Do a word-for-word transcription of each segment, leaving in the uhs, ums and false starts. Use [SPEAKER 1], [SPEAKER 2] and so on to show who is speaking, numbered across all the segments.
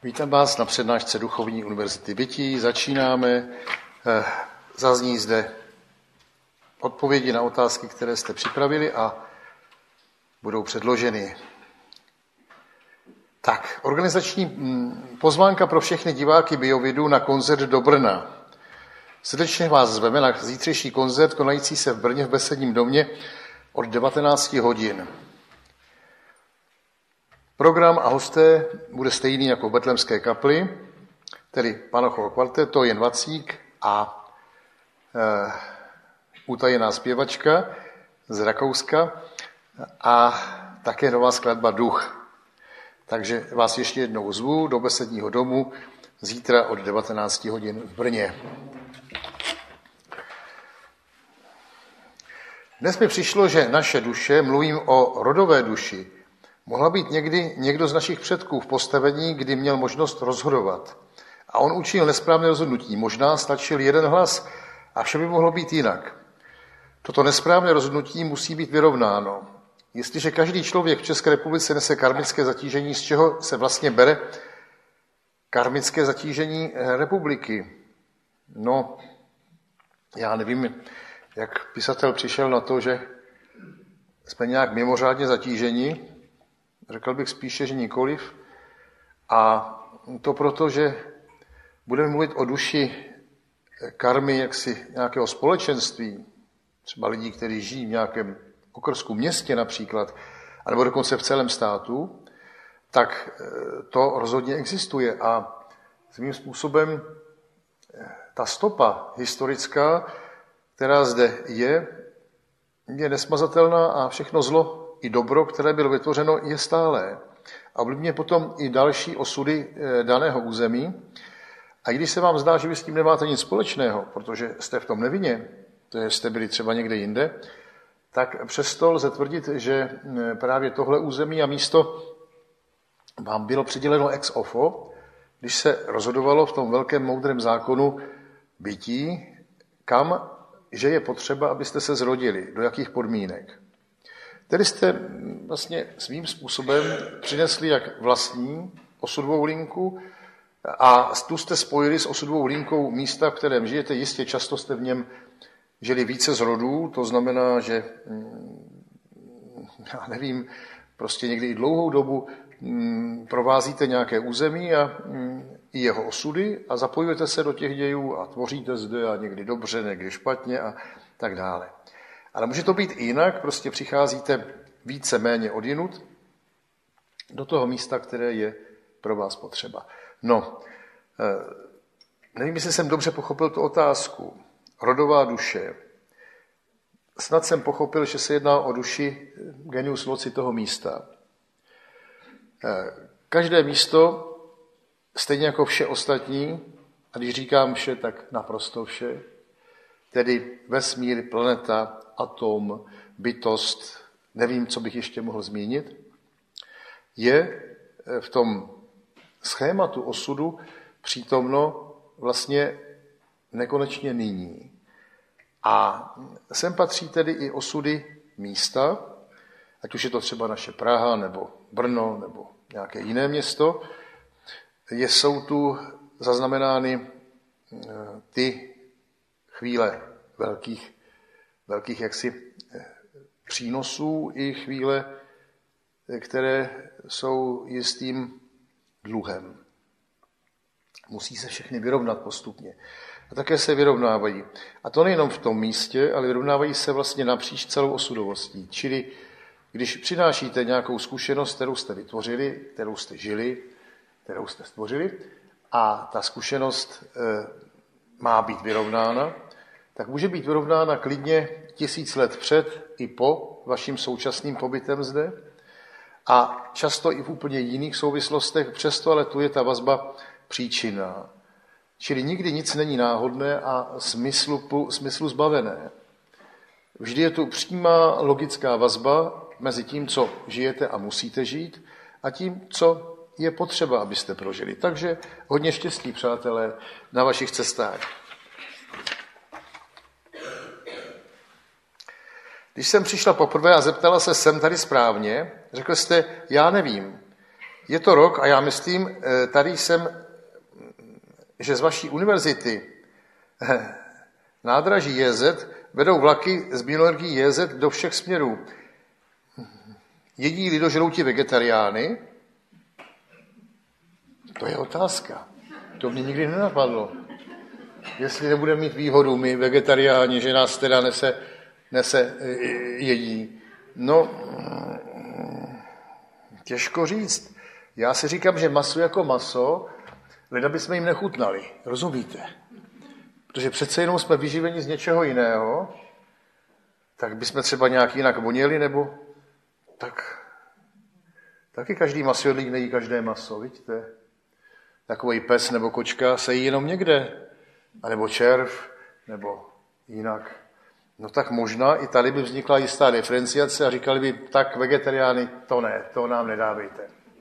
[SPEAKER 1] Vítám vás na přednášce Duchovní univerzity Bytí. Začínáme. Zazní zde odpovědi na otázky, které jste připravili a budou předloženy. Tak, organizační pozvánka pro všechny diváky Biovidu na koncert do Brna. Srdečně vás zveme na zítřejší koncert konající se v Brně v Besedním domě od devatenáct hodin. Program a hosté bude stejný jako v Betlémské kapli, tedy Panochovo kvarteto, Jen Vacík a e, utajená zpěvačka z Rakouska a také nová skladba Duch. Takže vás ještě jednou zvu do Besedního domu zítra od devatenáct hodin v Brně. Dnes mi přišlo, že naše duše, mluvím o rodové duši, mohla být někdy někdo z našich předků v postavení, kdy měl možnost rozhodovat. A on učinil nesprávné rozhodnutí. Možná stačil jeden hlas a vše by mohlo být jinak. Toto nesprávné rozhodnutí musí být vyrovnáno. Jestliže každý člověk v České republice nese karmické zatížení, z čeho se vlastně bere karmické zatížení republiky? No, já nevím, jak pisatel přišel na to, že jsme nějak mimořádně zatíženi. Řekl bych spíše, že nikoliv. A to proto, že budeme mluvit o duši karmy jaksi nějakého společenství, třeba lidí, kteří žijí v nějakém okrsku městě například, anebo dokonce v celém státu, tak to rozhodně existuje. A svým způsobem ta stopa historická, která zde je, je nesmazatelná a všechno zlo i dobro, které bylo vytvořeno, je stálé. A ovlivňuje potom i další osudy daného území. A když se vám zdá, že vy s tím nemáte nic společného, protože jste v tom nevinně, to je, jste byli třeba někde jinde, tak přesto lze tvrdit, že právě tohle území a místo vám bylo přiděleno ex ofo, když se rozhodovalo v tom velkém moudrém zákonu bytí, kam, že je potřeba, abyste se zrodili, do jakých podmínek. Tedy jste vlastně svým způsobem přinesli jak vlastní osudovou linku a tu jste spojili s osudovou linkou místa, v kterém žijete. Jistě často jste v něm žili více z rodů, to znamená, že já nevím, prostě někdy i dlouhou dobu provázíte nějaké území a i jeho osudy a zapojujete se do těch dějů a tvoříte zde a někdy dobře, někdy špatně a tak dále. Ale může to být i jinak, prostě přicházíte více méně odjinud do toho místa, které je pro vás potřeba. No, nevím, jestli jsem dobře pochopil tu otázku. Rodová duše. Snad jsem pochopil, že se jedná o duši genius loci toho místa. Každé místo, stejně jako vše ostatní, a když říkám vše, tak naprosto vše, tedy vesmír, planeta, atom, bytost, nevím, co bych ještě mohl zmínit, je v tom schématu osudu přítomno vlastně nekonečně nyní. A sem patří tedy i osudy místa, ať už je to třeba naše Praha, nebo Brno, nebo nějaké jiné město, jsou tu zaznamenány ty chvíle velkých, velkých jaksi přínosů i chvíle, které jsou jistým dluhem. Musí se všechny vyrovnat postupně. A také se vyrovnávají. A to nejenom v tom místě, ale vyrovnávají se vlastně napříč celou osudovostí. Čili když přinášíte nějakou zkušenost, kterou jste vytvořili, kterou jste žili, kterou jste stvořili, a ta zkušenost e, má být vyrovnána, tak může být vyrovnána klidně tisíc let před i po vaším současným pobytem zde a často i v úplně jiných souvislostech, přesto ale tu je ta vazba příčinná. Čili nikdy nic není náhodné a smyslu, smyslu zbavené. Vždy je tu přímá logická vazba mezi tím, co žijete a musíte žít, a tím, co je potřeba, abyste prožili. Takže hodně štěstí, přátelé, na vašich cestách. Když jsem přišla poprvé a zeptala se, jsem tady správně, řekl jste, já nevím. Je to rok a já myslím, tady jsem, že z vaší univerzity nádraží J Z vedou vlaky z bioenergií J Z do všech směrů. Jedí lidožrouti vegetariány? To je otázka. To mě nikdy nenapadlo. Jestli nebudeme mít výhodu my, vegetariáni, že nás teda nese, nese jedí. No, těžko říct. Já si říkám, že maso jako maso, leda bychom jim nechutnali. Rozumíte? Protože přece jenom jsme vyživeni z něčeho jiného, tak bychom třeba nějak jinak voněli, nebo tak taky každý masojedlík nejí každé maso, vidíte? Takový pes nebo kočka se jí jenom někde, anebo červ, nebo jinak. No tak možná i tady by vznikla jistá diferenciace a říkali by, tak vegetariány, to ne, to nám nedávejte.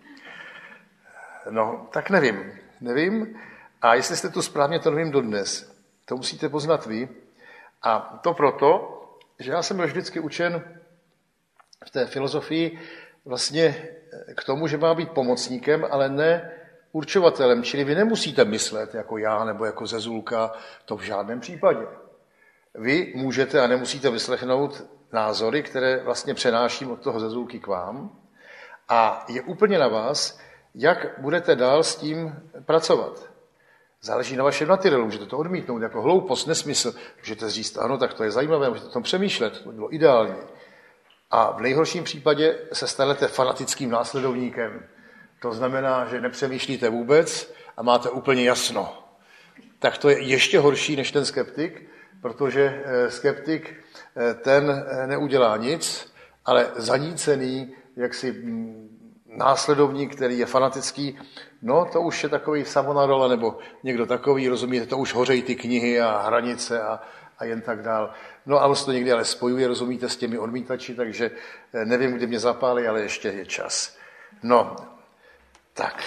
[SPEAKER 1] No, tak nevím, nevím. A jestli jste tu správně, to nevím dodnes. To musíte poznat vy. A to proto, že já jsem byl vždycky učen v té filozofii vlastně k tomu, že má být pomocníkem, ale ne určovatelem. Čili vy nemusíte myslet jako já nebo jako Zezulka, to v žádném případě. Vy můžete a nemusíte vyslechnout názory, které vlastně přenáším od toho Zezulky k vám. A je úplně na vás, jak budete dál s tím pracovat. Záleží na vašem natyrelu, můžete to odmítnout jako hloupost, nesmysl, můžete říct, ano, tak to je zajímavé, můžete o tom přemýšlet, to bylo ideální. A v nejhorším případě se stanete fanatickým následovníkem. To znamená, že nepřemýšlíte vůbec a máte úplně jasno. Tak to je ještě horší než ten skeptik, protože skeptik ten neudělá nic, ale zanícený, jaksi následovník, který je fanatický, no to už je takový Savonarola nebo někdo takový, rozumíte, to už hořejí ty knihy a hranice a, a jen tak dál. No a on se to někdy ale spojuje, rozumíte, s těmi odmítači, takže nevím, kdy mě zapálí, ale ještě je čas. No, tak.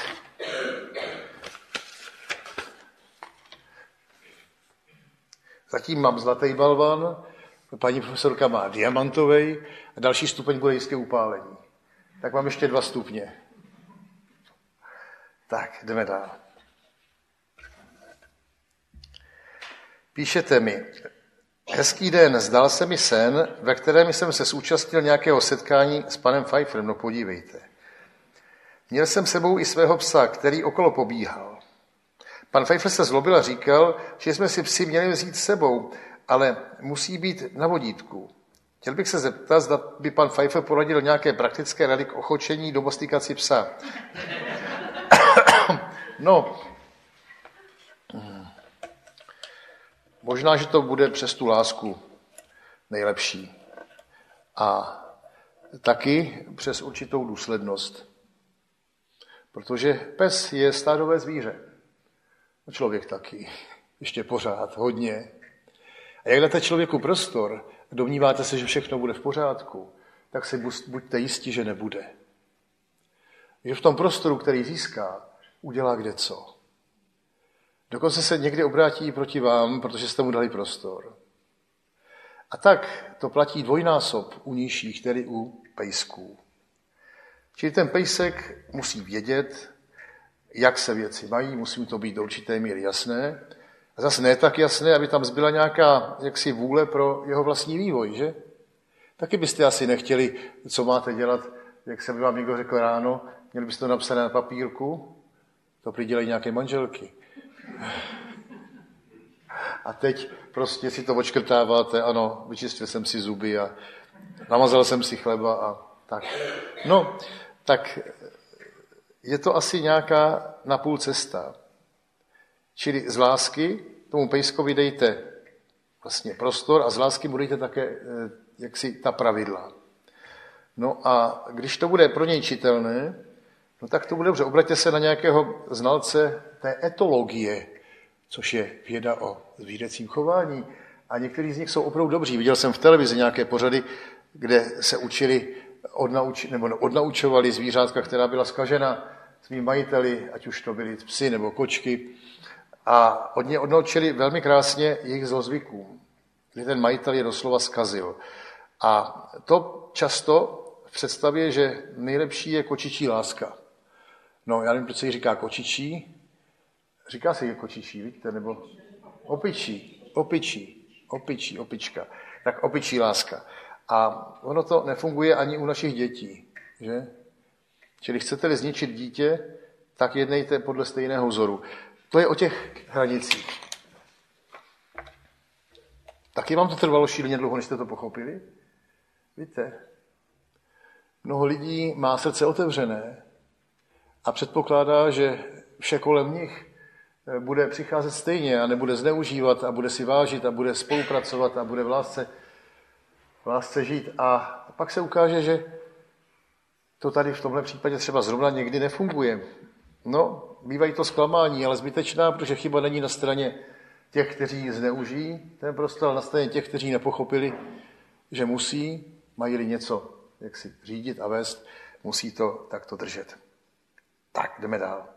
[SPEAKER 1] Zatím mám zlatý balvan, paní profesorka má diamantový a další stupeň bude jistě upálení. Tak mám ještě dva stupně. Tak, jdeme dál. Píšete mi, hezký den, zdal se mi sen, ve kterém jsem se zúčastnil nějakého setkání s panem Pfeifferem, no podívejte. Měl jsem sebou i svého psa, který okolo pobíhal. Pan Pfeiffer se zlobil a říkal, že jsme si psi měli vzít s sebou, ale musí být na vodítku. Chtěl bych se zeptat, zda by pan Pfeiffer poradil nějaké praktické rady k ochočení domestikaci psa. No, možná, že to bude přes tu lásku nejlepší. A taky přes určitou důslednost. Protože pes je stádové zvíře. Člověk taky. Ještě pořád, hodně. A jak dáte člověku prostor, domníváte se, že všechno bude v pořádku, tak si buďte jistí, že nebude. Že v tom prostoru, který získá, udělá kdeco. Dokonce se někdy obrátí proti vám, protože jste mu dali prostor. A tak to platí dvojnásob u nižších, tedy u pejsků. Čili ten pejsek musí vědět, jak se věci mají, musí to být do určité míry jasné. A zase ne tak jasné, aby tam zbyla nějaká jaksi vůle pro jeho vlastní vývoj, že? Taky byste asi nechtěli, co máte dělat, jak se by vám někdo řekl ráno, měli byste to napsané na papírku, to přidělají nějaké manželky. A teď prostě si to odškrtáváte, ano, vyčistil jsem si zuby a namazal jsem si chleba a tak. No, tak je to asi nějaká napůl cesta. Čili z lásky tomu pejskovi dejte vlastně prostor a z lásky mu dejte také jaksi ta pravidla. No a když to bude pro něj čitelné, no tak to bude dobře. Obraťte se na nějakého znalce té etologie, což je věda o zvířecím chování. A někteří z nich jsou opravdu dobří. Viděl jsem v televizi nějaké pořady, kde se učili, odnauč, nebo odnaučovali zvířátka, která byla zkažena svým majiteli, ať už to byly psy nebo kočky. A od ně odnaučili velmi krásně jejich zlozvykům, kdy ten majitel je doslova zkazil. A to často v představě, že nejlepší je kočičí láska. No, já nevím, proč se jí říká kočičí. Říká se jí kočičí, víte, nebo opičí, opičí, opičí, opička. Tak opičí láska. A ono to nefunguje ani u našich dětí, že? Čili chcete-li zničit dítě, tak jednejte podle stejného vzoru. To je o těch hranicích. Taky vám to trvalo šíleně dlouho, než jste to pochopili? Víte, mnoho lidí má srdce otevřené a předpokládá, že vše kolem nich bude přicházet stejně a nebude zneužívat a bude si vážit a bude spolupracovat a bude v lásce, v lásce žít. A pak se ukáže, že to tady v tomhle případě třeba zrovna někdy nefunguje. No, bývají to zklamání, ale zbytečná, protože chyba není na straně těch, kteří zneužijí ten prostor, ale na straně těch, kteří nepochopili, že musí, mají-li něco, jak si řídit a vést, musí to takto držet. Tak, jdeme dál.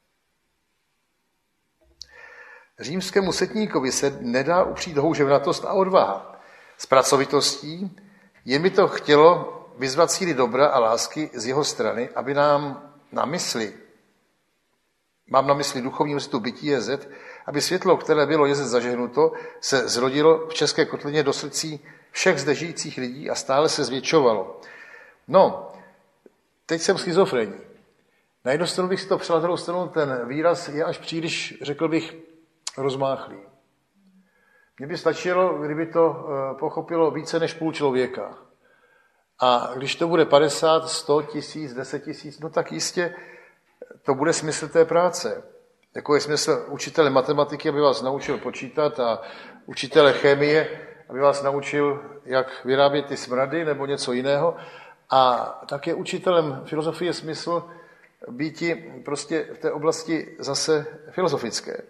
[SPEAKER 1] Římskému setníkovi se nedá upřít houževnatost a odvaha. S pracovitostí jen by to chtělo vyzvat síly dobra a lásky z jeho strany, aby nám na mysli, mám na mysli duchovní univerzitu Bytí J Z, aby světlo, které bylo J Z zažehnuto, se zrodilo v České kotlině do srdcí všech zde žijících lidí a stále se zvětšovalo. No, teď jsem schizofrenní. Na jednu stranu bych si to přel, na druhou stranu ten výraz je až příliš, řekl bych, rozmáchlý. Mně by stačilo, kdyby to pochopilo více než půl člověka. A když to bude padesát, sto tisíc, deset tisíc, no tak jistě to bude smysl té práce. Jako je smysl učitele matematiky, aby vás naučil počítat, a učitele chemie, aby vás naučil, jak vyrábět ty smrady nebo něco jiného. A také učitelem filozofie je smysl býti prostě v té oblasti zase filozofické.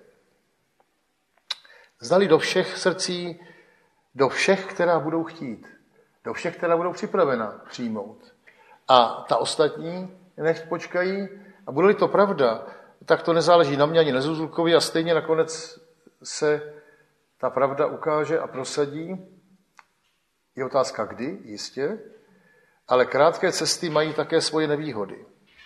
[SPEAKER 1] Znali do všech srdcí, do všech, která budou chtít, do všech, která budou připravena přijmout. A ta ostatní nechť počkají, a bude-li to pravda, tak to nezáleží na mě ani na Zuzulkovi a stejně nakonec se ta pravda ukáže a prosadí. Je otázka kdy, jistě, ale krátké cesty mají také svoje nevýhody.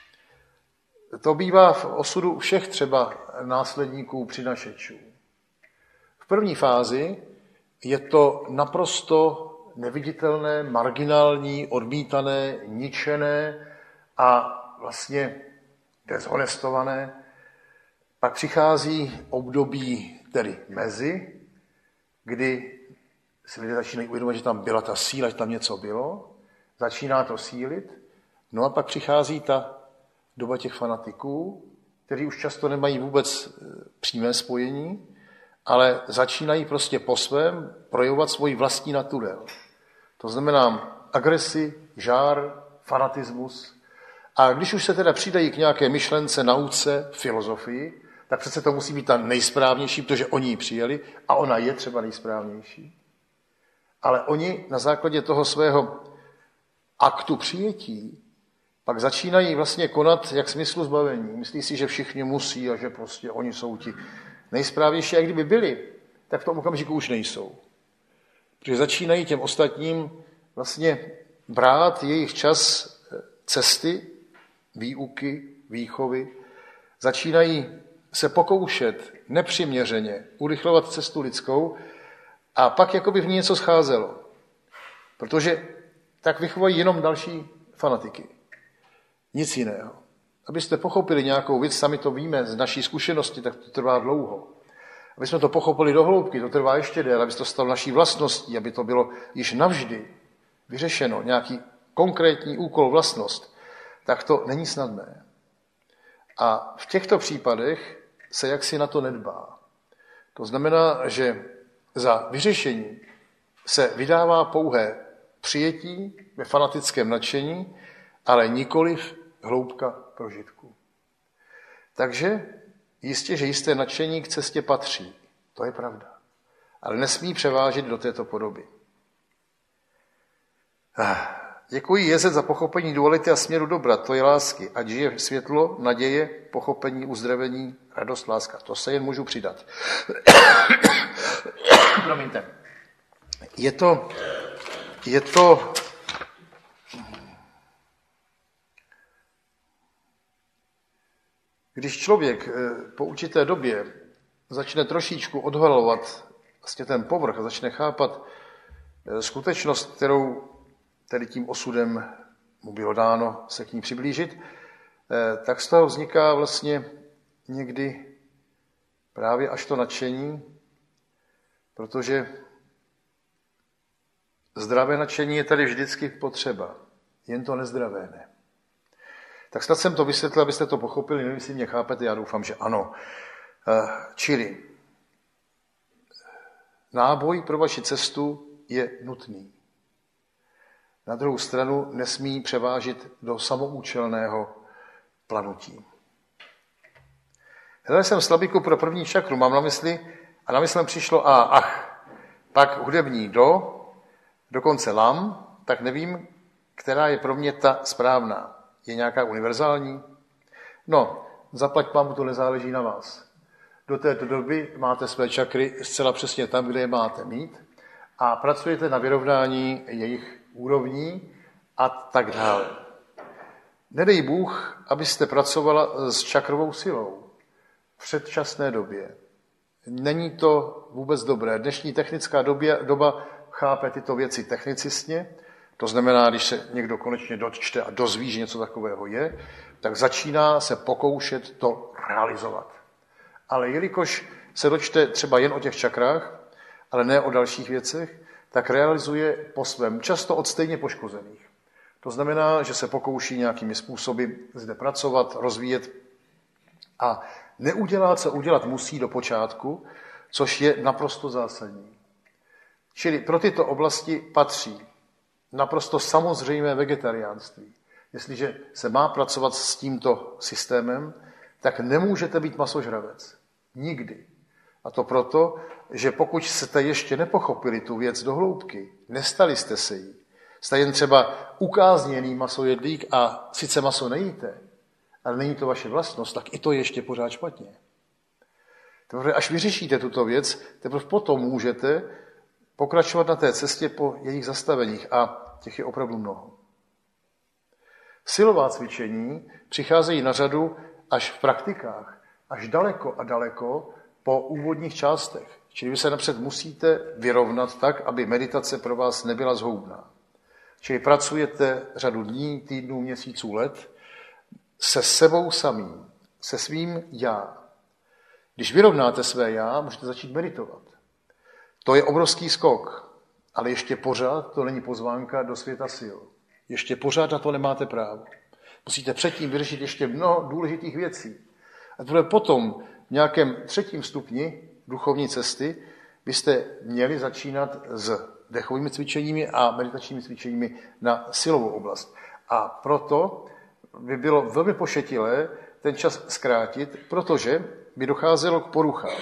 [SPEAKER 1] To bývá v osudu všech třeba následníků přinašečů. V první fázi je to naprosto neviditelné, marginální, odmítané, ničené a vlastně dezhonestované. Pak přichází období tedy mezi, kdy si lidé začínají uvědomovat, že tam byla ta síla, že tam něco bylo, začíná to sílit, no a pak přichází ta doba těch fanatiků, kteří už často nemají vůbec přímé spojení, ale začínají prostě po svém projevovat svoji vlastní naturel. To znamená agresi, žár, fanatismus. A když už se teda přidají k nějaké myšlence, nauce, filozofii, tak přece to musí být ta nejsprávnější, protože oni ji přijeli a ona je třeba nejsprávnější. Ale oni na základě toho svého aktu přijetí pak začínají vlastně konat jak smyslu zbavení. Myslí si, že všichni musí a že prostě oni jsou ti nejsprávnější. A kdyby byli, tak v tom okamžiku už nejsou. Protože začínají těm ostatním vlastně brát jejich čas cesty, výuky, výchovy. Začínají se pokoušet nepřiměřeně urychlovat cestu lidskou a pak jako by v ní něco scházelo. Protože tak vychovají jenom další fanatiky. Nic jiného. Abyste pochopili nějakou věc, sami to víme z naší zkušenosti, tak to trvá dlouho. Aby jsme to pochopili do hloubky, to trvá ještě déle, aby to stalo naší vlastností, aby to bylo již navždy vyřešeno, nějaký konkrétní úkol, vlastnost, tak to není snadné. A v těchto případech se jaksi na to nedbá. To znamená, že za vyřešení se vydává pouhé přijetí ve fanatickém nadšení, ale nikoliv hloubka prožitku. Takže jistě, že jisté nadšení k cestě patří. To je pravda. Ale nesmí převážit do této podoby. Děkuji J Z za pochopení duality a směru dobra, to je lásky. Ať žije světlo, naděje, pochopení, uzdravení, radost, láska. To se jen můžu přidat. Promiňte. Je to, je to Když člověk po určité době začne trošičku odhalovat vlastně ten povrch a začne chápat skutečnost, kterou tedy tím osudem mu bylo dáno se k ní přiblížit, tak z toho vzniká vlastně někdy právě až to nadšení, protože zdravé nadšení je tady vždycky potřeba, jen to nezdravé ne. Tak snad jsem to vysvětlil, abyste to pochopili, nevím, jestli mě chápete, já doufám, že ano. Čili náboj pro vaši cestu je nutný. Na druhou stranu nesmí převážit do samoučelného planutí. Hledal jsem slabiku pro první čakru, mám na mysli, a na myslem přišlo a ach, pak hudební do, dokonce lam, tak nevím, která je pro mě ta správná. Je nějaká univerzální? No, zaplať pámu, to nezáleží na vás. Do této doby máte své čakry zcela přesně tam, kde je máte mít a pracujete na vyrovnání jejich úrovní a tak dále. Nedej Bůh, abyste pracovala s čakrovou silou v předčasné době. Není to vůbec dobré. Dnešní technická době, doba chápe tyto věci technicistně, to znamená, když se někdo konečně dočte a dozví, že něco takového je, tak začíná se pokoušet to realizovat. Ale jelikož se dočte třeba jen o těch čakrách, ale ne o dalších věcech, tak realizuje po svém, často od stejně poškozených. To znamená, že se pokouší nějakými způsoby zde pracovat, rozvíjet a neudělá, co udělat musí do počátku, což je naprosto zásadní. Čili pro tyto oblasti patří naprosto samozřejmé vegetariánství. Jestliže se má pracovat s tímto systémem, tak nemůžete být masožravec. Nikdy. A to proto, že pokud jste ještě nepochopili tu věc do hloubky, nestali jste se jí, jste jen třeba ukázněný masojedlík a sice maso nejíte, ale není to vaše vlastnost, tak i to je ještě pořád špatně. Teprve až vyřešíte tuto věc, teprve potom můžete pokračovat na té cestě po jejich zastaveních a těch je opravdu mnoho. Silová cvičení přicházejí na řadu až v praktikách, až daleko a daleko po úvodních částech. Čili vy se napřed musíte vyrovnat tak, aby meditace pro vás nebyla zhoubná. Čili pracujete řadu dní, týdnů, měsíců, let se sebou samým, se svým já. Když vyrovnáte své já, můžete začít meditovat. To je obrovský skok, ale ještě pořád to není pozvánka do světa sil. Ještě pořád na to nemáte právo. Musíte předtím vyřešit ještě mnoho důležitých věcí. A teprve potom v nějakém třetím stupni duchovní cesty byste měli začínat s dechovými cvičeními a meditačními cvičeními na silovou oblast. A proto by bylo velmi pošetilé ten čas zkrátit, protože by docházelo k poruchám.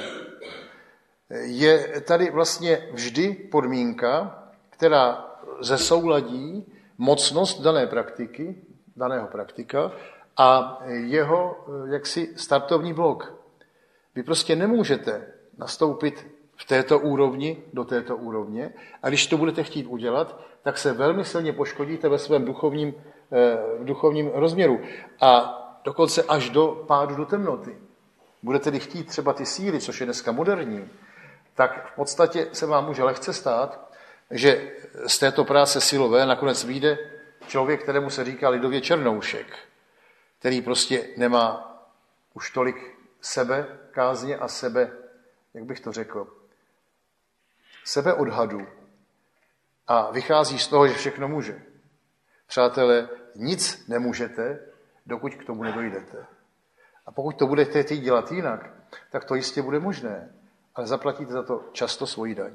[SPEAKER 1] Je tady vlastně vždy podmínka, která zesouladí mocnost dané praktiky, daného praktika a jeho jaksi startovní blok. Vy prostě nemůžete nastoupit v této úrovni do této úrovně a když to budete chtít udělat, tak se velmi silně poškodíte ve svém duchovním, v duchovním rozměru a dokonce až do pádu do temnoty. Budete-li chtít třeba ty síly, což je dneska moderní, tak v podstatě se vám může lehce stát, že z této práce silové nakonec vyjde člověk, kterému se říká lidově černoušek, který prostě nemá už tolik sebe kázně a sebe, jak bych to řekl, sebe odhadu a vychází z toho, že všechno může. Přátelé, nic nemůžete, dokud k tomu nedojdete. A pokud to budete chtít dělat jinak, tak to jistě bude možné, ale zaplatíte za to často svoji daň.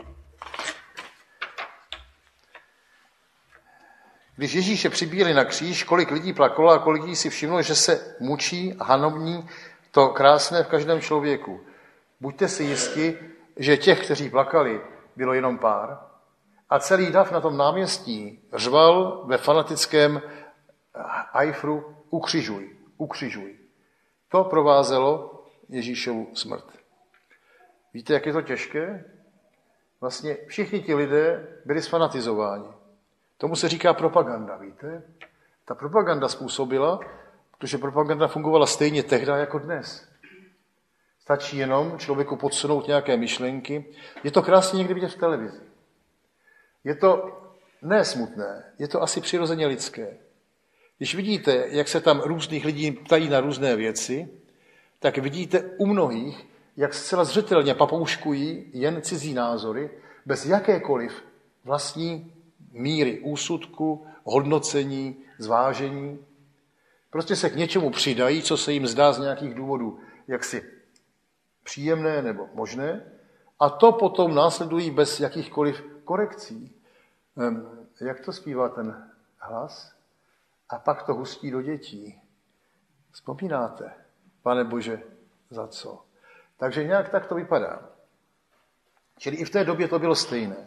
[SPEAKER 1] Když Ježíše přibíjeli na kříž, kolik lidí plakalo a kolik lidí si všimlo, že se mučí a hanobní to krásné v každém člověku. Buďte si jisti, že těch, kteří plakali, bylo jenom pár. A celý dav na tom náměstí řval ve fanatickém ajfru ukřižuj, ukřižuj. To provázelo Ježíšovu smrt. Víte, jak je to těžké? Vlastně všichni ti lidé byli sfanatizováni. Tomu se říká propaganda, víte? Ta propaganda způsobila, Protože propaganda fungovala stejně tehdy jako dnes. Stačí jenom člověku podsunout nějaké myšlenky. Je to krásně někdy vidět v televizi. Je to ne smutné, je to asi přirozeně lidské. Když vidíte, jak se tam různých lidí ptají na různé věci, tak vidíte u mnohých, jak zcela zřetelně papouškují jen cizí názory, bez jakékoliv vlastní míry úsudku, hodnocení, zvážení. Prostě se k něčemu přidají, co se jim zdá z nějakých důvodů jaksi příjemné nebo možné, a to potom následují bez jakýchkoliv korekcí. Jak to zpívá ten hlas? A pak to hustí do dětí. Vzpomínáte, Pane Bože, za co? Takže nějak tak to vypadá. Čili i v té době to bylo stejné.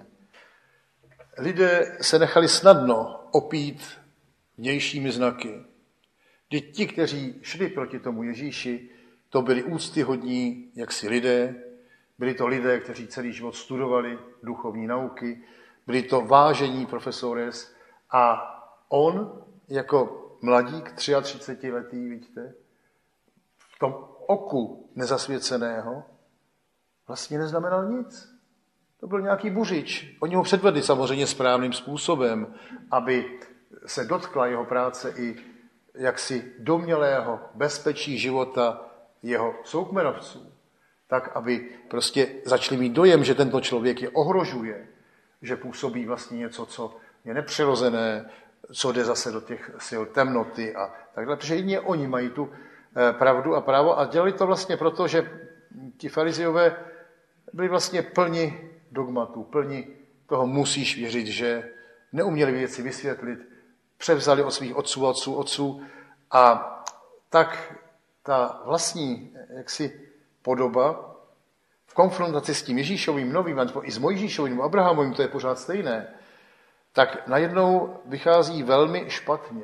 [SPEAKER 1] Lidé se nechali snadno opít vnějšími znaky. Vždyť ti, kteří šli proti tomu Ježíši, to byli úctyhodní jaksi lidé, byli to lidé, kteří celý život studovali duchovní nauky, byli to vážení profesores a on jako mladík, třiatřicetiletý, vidíte, v tom oku nezasvěceného vlastně neznamenal nic. To byl nějaký buřič. Oni ho předvedli samozřejmě správným způsobem, aby se dotkla jeho práce i jaksi domnělého bezpečí života jeho soukmenovců. Tak, aby prostě začali mít dojem, že tento člověk je ohrožuje, že působí vlastně něco, co je nepřirozené, co jde zase do těch sil temnoty a tak dále. Protože jedině oni mají tu pravdu a právo a dělali to vlastně proto, že ti farizejové byli vlastně plni dogmatů, plni toho musíš věřit, že neuměli věci vysvětlit, převzali od svých otců, otců, otců a tak ta vlastní jaksi podoba v konfrontaci s tím Ježíšovým novým, i s Mojžíšovým, Abrahamovým, to je pořád stejné, tak najednou vychází velmi špatně.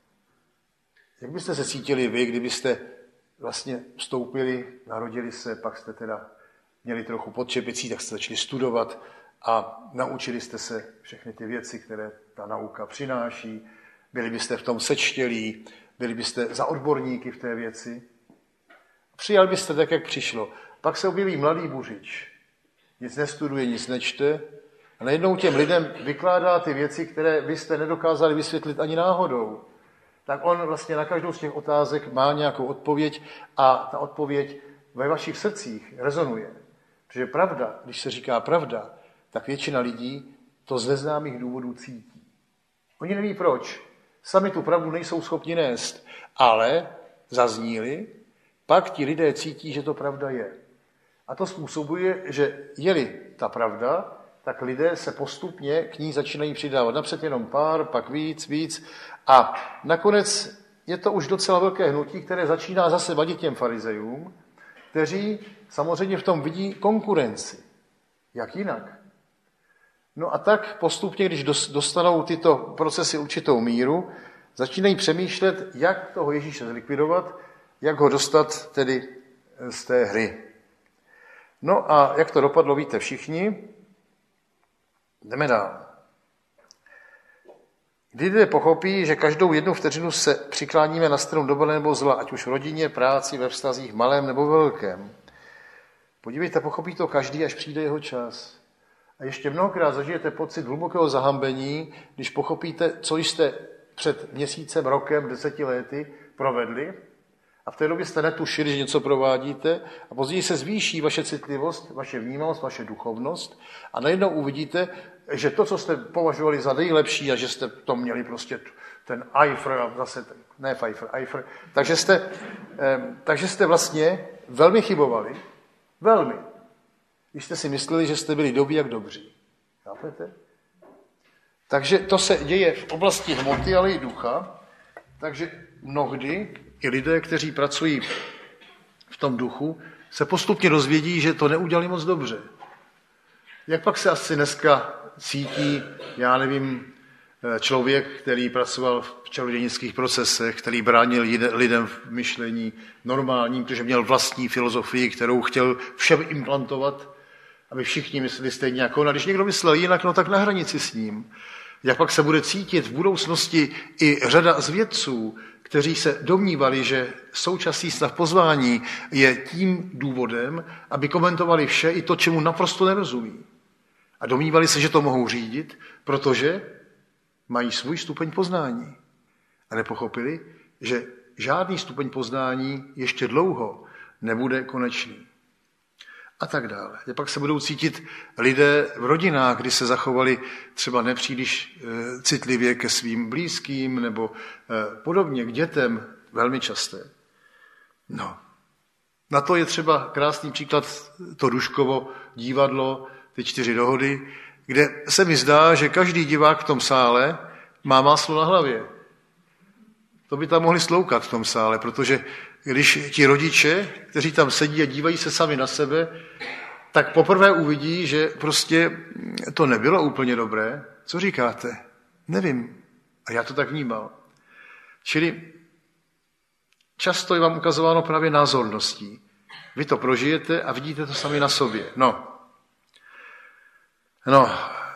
[SPEAKER 1] Jak byste se cítili vy, kdybyste vlastně vstoupili, narodili se, pak jste teda měli trochu podčepicí, tak jste začali studovat a naučili jste se všechny ty věci, které ta nauka přináší, byli byste v tom sečtělí, byli byste za odborníky v té věci. Přijal byste tak, jak přišlo. Pak se objeví mladý buřič. Nic nestuduje, nic nečte a najednou těm lidem vykládá ty věci, které vy jste nedokázali vysvětlit ani náhodou. Tak on vlastně na každou z těch otázek má nějakou odpověď a ta odpověď ve vašich srdcích rezonuje. Protože pravda, když se říká pravda, tak většina lidí to z neznámých důvodů cítí. Oni neví proč. Sami tu pravdu nejsou schopni nést, ale zazní-li, pak ti lidé cítí, že to pravda je. A to způsobuje, že je-li ta pravda, tak lidé se postupně k ní začínají přidávat. Napřed jenom pár, pak víc, víc. A nakonec je to už docela velké hnutí, které začíná zase vadit těm farizejům, kteří samozřejmě v tom vidí konkurenci. Jak jinak? No a tak postupně, když dostanou tyto procesy určitou míru, začínají přemýšlet, jak toho Ježíše zlikvidovat, jak ho dostat tedy z té hry. No a jak to dopadlo, víte všichni. Jdeme dál. Kdy lidé pochopí, že každou jednu vteřinu se přikláníme na stranu dobra nebo zla, ať už v rodině, práci, ve vztazích, malém nebo velkém. Podívejte, pochopí to každý, až přijde jeho čas. A ještě mnohokrát zažijete pocit hlubokého zahambení, když pochopíte, co jste před měsícem, rokem, deseti lety provedli a v té době jste netušili, že něco provádíte a později se zvýší vaše citlivost, vaše vnímavost, vaše duchovnost a najednou uvidíte, že to, co jste považovali za nejlepší a že jste to měli prostě ten eifr a zase, ne pfeiffer, eifr, takže jste, eh, takže jste vlastně velmi chybovali, velmi, když jste si mysleli, že jste byli dobří jak dobří. Chápete? Takže to se děje v oblasti hmoty, ale i ducha, takže mnohdy i lidé, kteří pracují v tom duchu, se postupně dozvědí, že to neudělali moc dobře. Jak pak se asi dneska cítí, já nevím, člověk, který pracoval v čarodějnických procesech, který bránil lidem v myšlení normálním, protože měl vlastní filozofii, kterou chtěl všem implantovat, aby všichni mysleli stejně jako on. A když někdo myslel jinak, no tak na hranici s ním. Jak pak se bude cítit v budoucnosti i řada z vědců, kteří se domnívali, že současný stav pozvání je tím důvodem, aby komentovali vše i to, čemu naprosto nerozumí. A domnívali se, že to mohou řídit, protože mají svůj stupeň poznání. A nepochopili, že žádný stupeň poznání ještě dlouho nebude konečný. A tak dále. A pak se budou cítit lidé v rodinách, kdy se zachovali třeba nepříliš citlivě ke svým blízkým nebo podobně k dětem, velmi časté. No. Na to je třeba krásný příklad to Duškovo divadlo, ty čtyři dohody, kde se mi zdá, že každý divák v tom sále má máslo na hlavě. To by tam mohli sloukat v tom sále, protože když ti rodiče, kteří tam sedí a dívají se sami na sebe, tak poprvé uvidí, že prostě to nebylo úplně dobré. Co říkáte? Nevím. A já to tak vnímal. Čili často je vám ukazováno právě názorností. Vy to prožijete a vidíte to sami na sobě. No. No.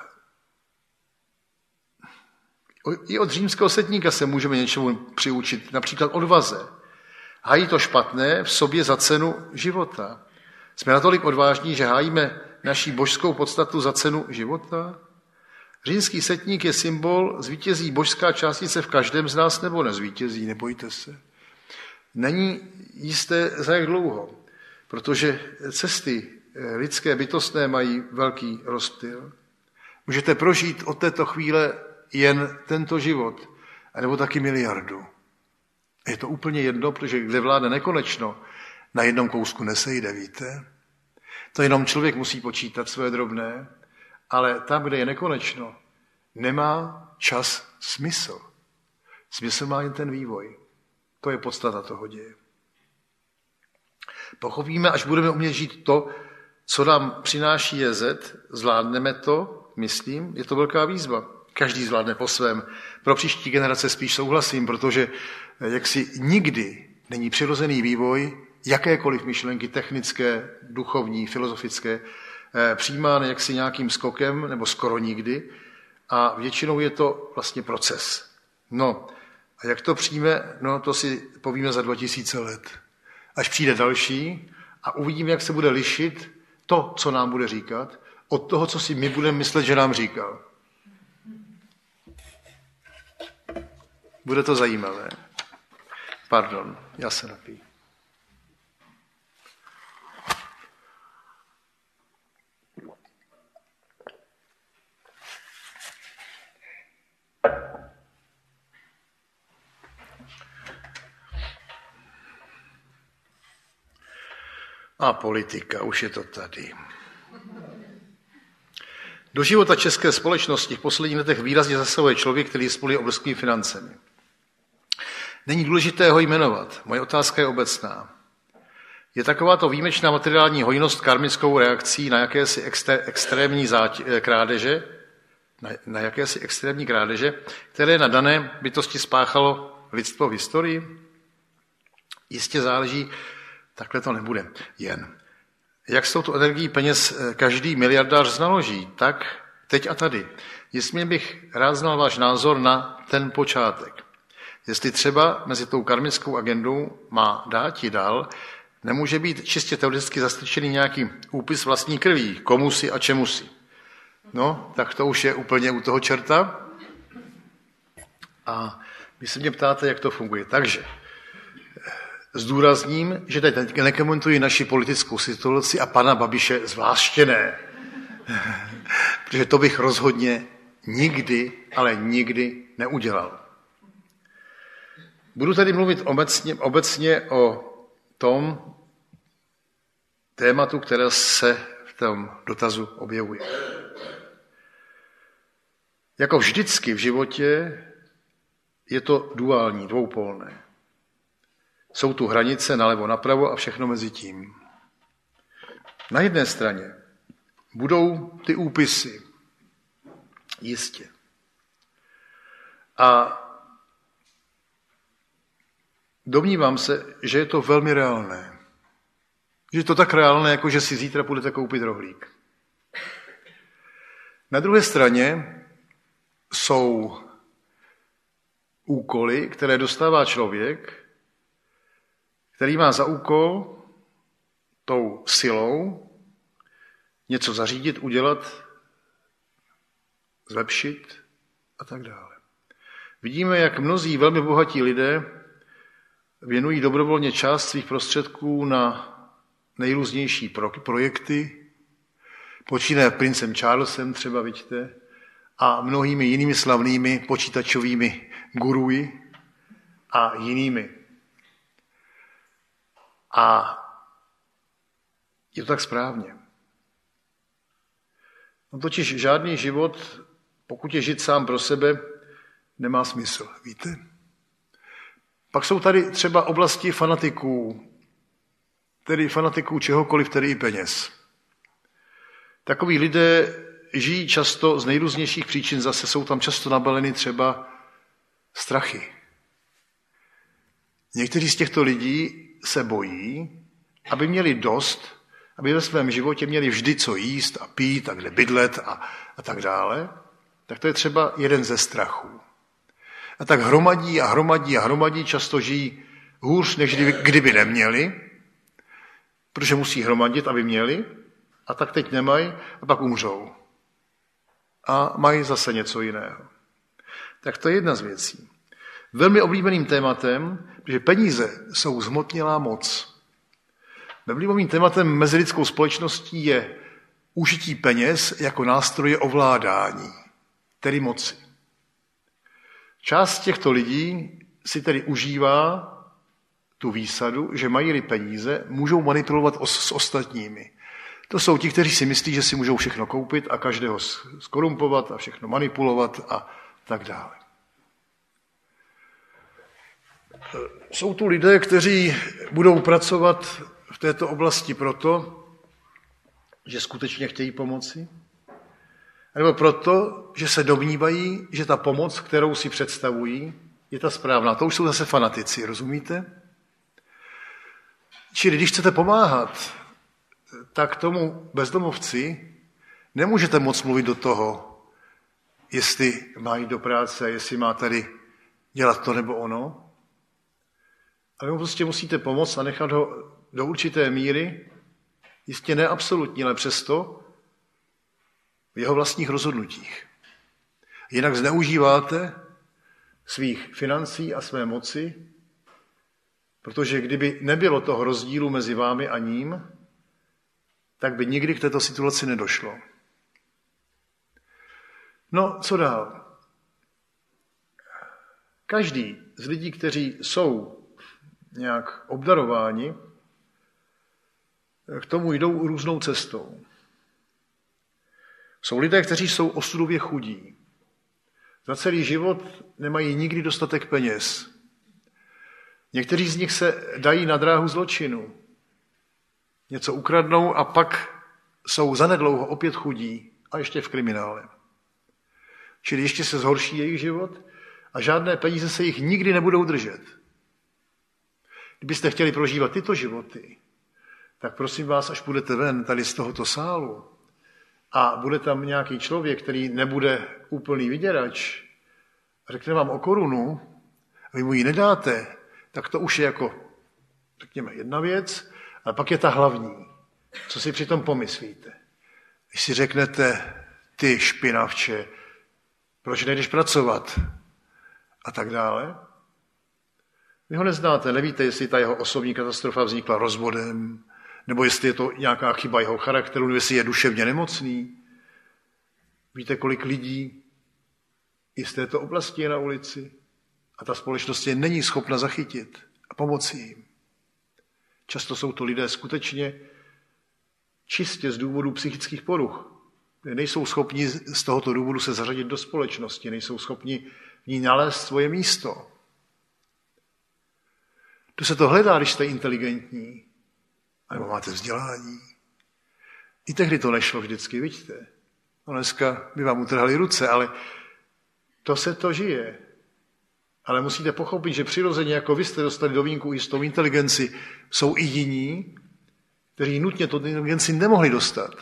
[SPEAKER 1] I od římského setníka se můžeme něčemu přiučit, například odvaze. Hájí to špatné v sobě za cenu života. Jsme natolik odvážní, že hájíme naší božskou podstatu za cenu života? Římský setník je symbol, zvítězí božská částice v každém z nás nebo nezvítězí, nebojte se. Není jisté za jak dlouho, protože cesty lidské bytostné mají velký rozptyl. Můžete prožít od této chvíle jen tento život, anebo taky miliardu. Je to úplně jedno, protože kde vláda nekonečno, na jednom kousku nesejde, víte? To jenom člověk musí počítat své drobné, ale tam, kde je nekonečno, nemá čas smysl. Smysl má jen ten vývoj. To je podstata toho děje. Pochopíme, až budeme umět žít to, co nám přináší jezet, zvládneme to, myslím, je to velká výzva. Každý zvládne po svém. Pro příští generace spíš souhlasím, protože jaksi nikdy není přirozený vývoj, jakékoliv myšlenky technické, duchovní, filozofické, přijímán jaksi nějakým skokem, nebo skoro nikdy, a většinou je to vlastně proces. No, a jak to přijme, no to si povíme za dva tisíce let. Až přijde další a uvidíme, jak se bude lišit to, co nám bude říkat, od toho, co si my budeme myslet, že nám říkal. Bude to zajímavé. Pardon, já se napiju. A politika, už je to tady. Do života české společnosti v posledních letech výrazně zasahuje člověk, který disponuje obrovskými financemi. Není důležité ho jmenovat. Moje otázka je obecná. Je takováto výjimečná materiální hojnost karmickou reakcí na jakési extré, extrémní zátě, krádeže, na, na jakési extrémní krádeže, které na dané bytosti spáchalo lidstvo v historii? Jistě záleží, takhle to nebude jen. Jak s touto energií peněz každý miliardář znaloží, tak teď a tady. Jestli bych rád znal váš názor na ten počátek. Jestli třeba mezi tou karmickou agendou má dáti dál, nemůže být čistě teoreticky zastrčený nějaký úpis vlastní krví, komu si a čemu si. No, tak to už je úplně u toho čerta. A vy se mě ptáte, jak to funguje. Takže zdůrazním, že teď nekomentuji naši politickou situaci a pana Babiše zvláště ne. Protože to bych rozhodně nikdy, ale nikdy neudělal. Budu tady mluvit obecně, obecně o tom tématu, které se v tom dotazu objevuje. Jako vždycky v životě je to duální, dvoupolné. Jsou tu hranice nalevo, napravo a všechno mezi tím. Na jedné straně budou ty úpisy, jistě. A domnívám se, že je to velmi reálné. Že je to tak reálné, jako že si zítra půjdete koupit rohlík. Na druhé straně jsou úkoly, které dostává člověk, který má za úkol tou silou něco zařídit, udělat, zlepšit a tak dále. Vidíme, jak mnozí velmi bohatí lidé věnují dobrovolně část svých prostředků na nejrůznější projekty, počínaje princem Charlesem třeba, vidíte, a mnohými jinými slavnými počítačovými guruji a jinými. A je to tak správně. No totiž žádný život, pokud je žít sám pro sebe, nemá smysl, víte? Pak jsou tady třeba oblasti fanatiků, tedy fanatiků čehokoliv, tedy i peněz. Takoví lidé žijí často z nejrůznějších příčin, zase jsou tam často nabaleny třeba strachy. Někteří z těchto lidí se bojí, aby měli dost, aby ve svém životě měli vždy co jíst a pít a kde bydlet a, a tak dále, tak to je třeba jeden ze strachů. A tak hromadí a hromadí a hromadí, často žijí hůř, než kdyby, kdyby neměli, protože musí hromadit, aby měli, a tak teď nemají a pak umřou. A mají zase něco jiného. Tak to je jedna z věcí. Velmi oblíbeným tématem, protože peníze jsou zhmotnělá moc. Oblíbeným tématem mezi lidskou společností je užití peněz jako nástroje ovládání, tedy moci. Část těchto lidí si tedy užívá tu výsadu, že mají-li peníze, můžou manipulovat s ostatními. To jsou ti, kteří si myslí, že si můžou všechno koupit a každého skorumpovat a všechno manipulovat a tak dále. Jsou tu lidé, kteří budou pracovat v této oblasti proto, že skutečně chtějí pomoci, nebo proto, že se domnívají, že ta pomoc, kterou si představují, je ta správná. To už jsou zase fanatici, rozumíte? Čili když chcete pomáhat, tak tomu bezdomovci nemůžete moc mluvit do toho, jestli má jít do práce, jestli má tady dělat to nebo ono. Ale mu prostě musíte pomoct a nechat ho do určité míry, jistě ne absolutní, ale přesto v jeho vlastních rozhodnutích. Jinak zneužíváte svých financí a své moci, protože kdyby nebylo toho rozdílu mezi vámi a ním, tak by nikdy k této situaci nedošlo. No, co dál? Každý z lidí, kteří jsou nějak obdarováni, k tomu jdou různou cestou. Jsou lidé, kteří jsou osudově chudí. Za celý život nemají nikdy dostatek peněz. Někteří z nich se dají na dráhu zločinu. Něco ukradnou a pak jsou zanedlouho opět chudí a ještě v kriminále. Čili ještě se zhorší jejich život a žádné peníze se jich nikdy nebudou držet. Kdybyste chtěli prožívat tyto životy, tak prosím vás, až půjdete ven tady z tohoto sálu a bude tam nějaký člověk, který nebude úplný vyděrač, a řekne vám o korunu, a vy mu ji nedáte, tak to už je jako, řekněme, jedna věc, ale pak je ta hlavní. Co si přitom pomyslíte? Když si řeknete, ty špinavče, proč nejdeš pracovat? A tak dále. Vy ho neznáte, nevíte, jestli ta jeho osobní katastrofa vznikla rozvodem, nebo jestli je to nějaká chyba jeho charakteru, nebo jestli je duševně nemocný. Víte, kolik lidí i z této oblasti je na ulici a ta společnost je není schopna zachytit a pomoci jim. Často jsou to lidé skutečně čistě z důvodu psychických poruch. Nejsou schopni z tohoto důvodu se zařadit do společnosti, nejsou schopni v ní nalézt svoje místo. To se to hledá, když jste inteligentní, nebo máte vzdělání. I tehdy to nešlo vždycky, vidíte. No dneska by vám utrhali ruce, ale to se to žije. Ale musíte pochopit, že přirozeně, jako vy jste dostali do vínku jistou inteligenci, jsou i jiní, kteří nutně tu inteligenci nemohli dostat.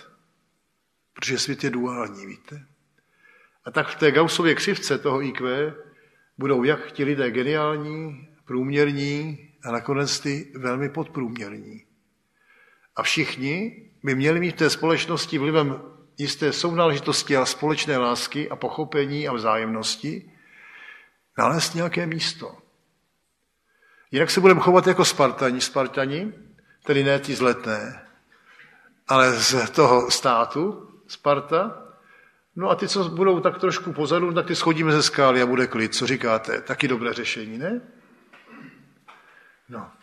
[SPEAKER 1] Protože svět je duální, víte. A tak v té Gaussově křivce toho í kvé budou jak ti lidé geniální, průměrní a nakonec ty velmi podprůměrní. A všichni by měli mít v té společnosti vlivem jisté sounáležitosti a společné lásky a pochopení a vzájemnosti nalézt nějaké místo. Jinak se budeme chovat jako Spartani, Spartani, tedy ne ti zletné, ale z toho státu, Sparta. No a ty, co budou tak trošku pozadu, tak ty schodíme ze skály a bude klid. Co říkáte? Taky dobré řešení, ne? No.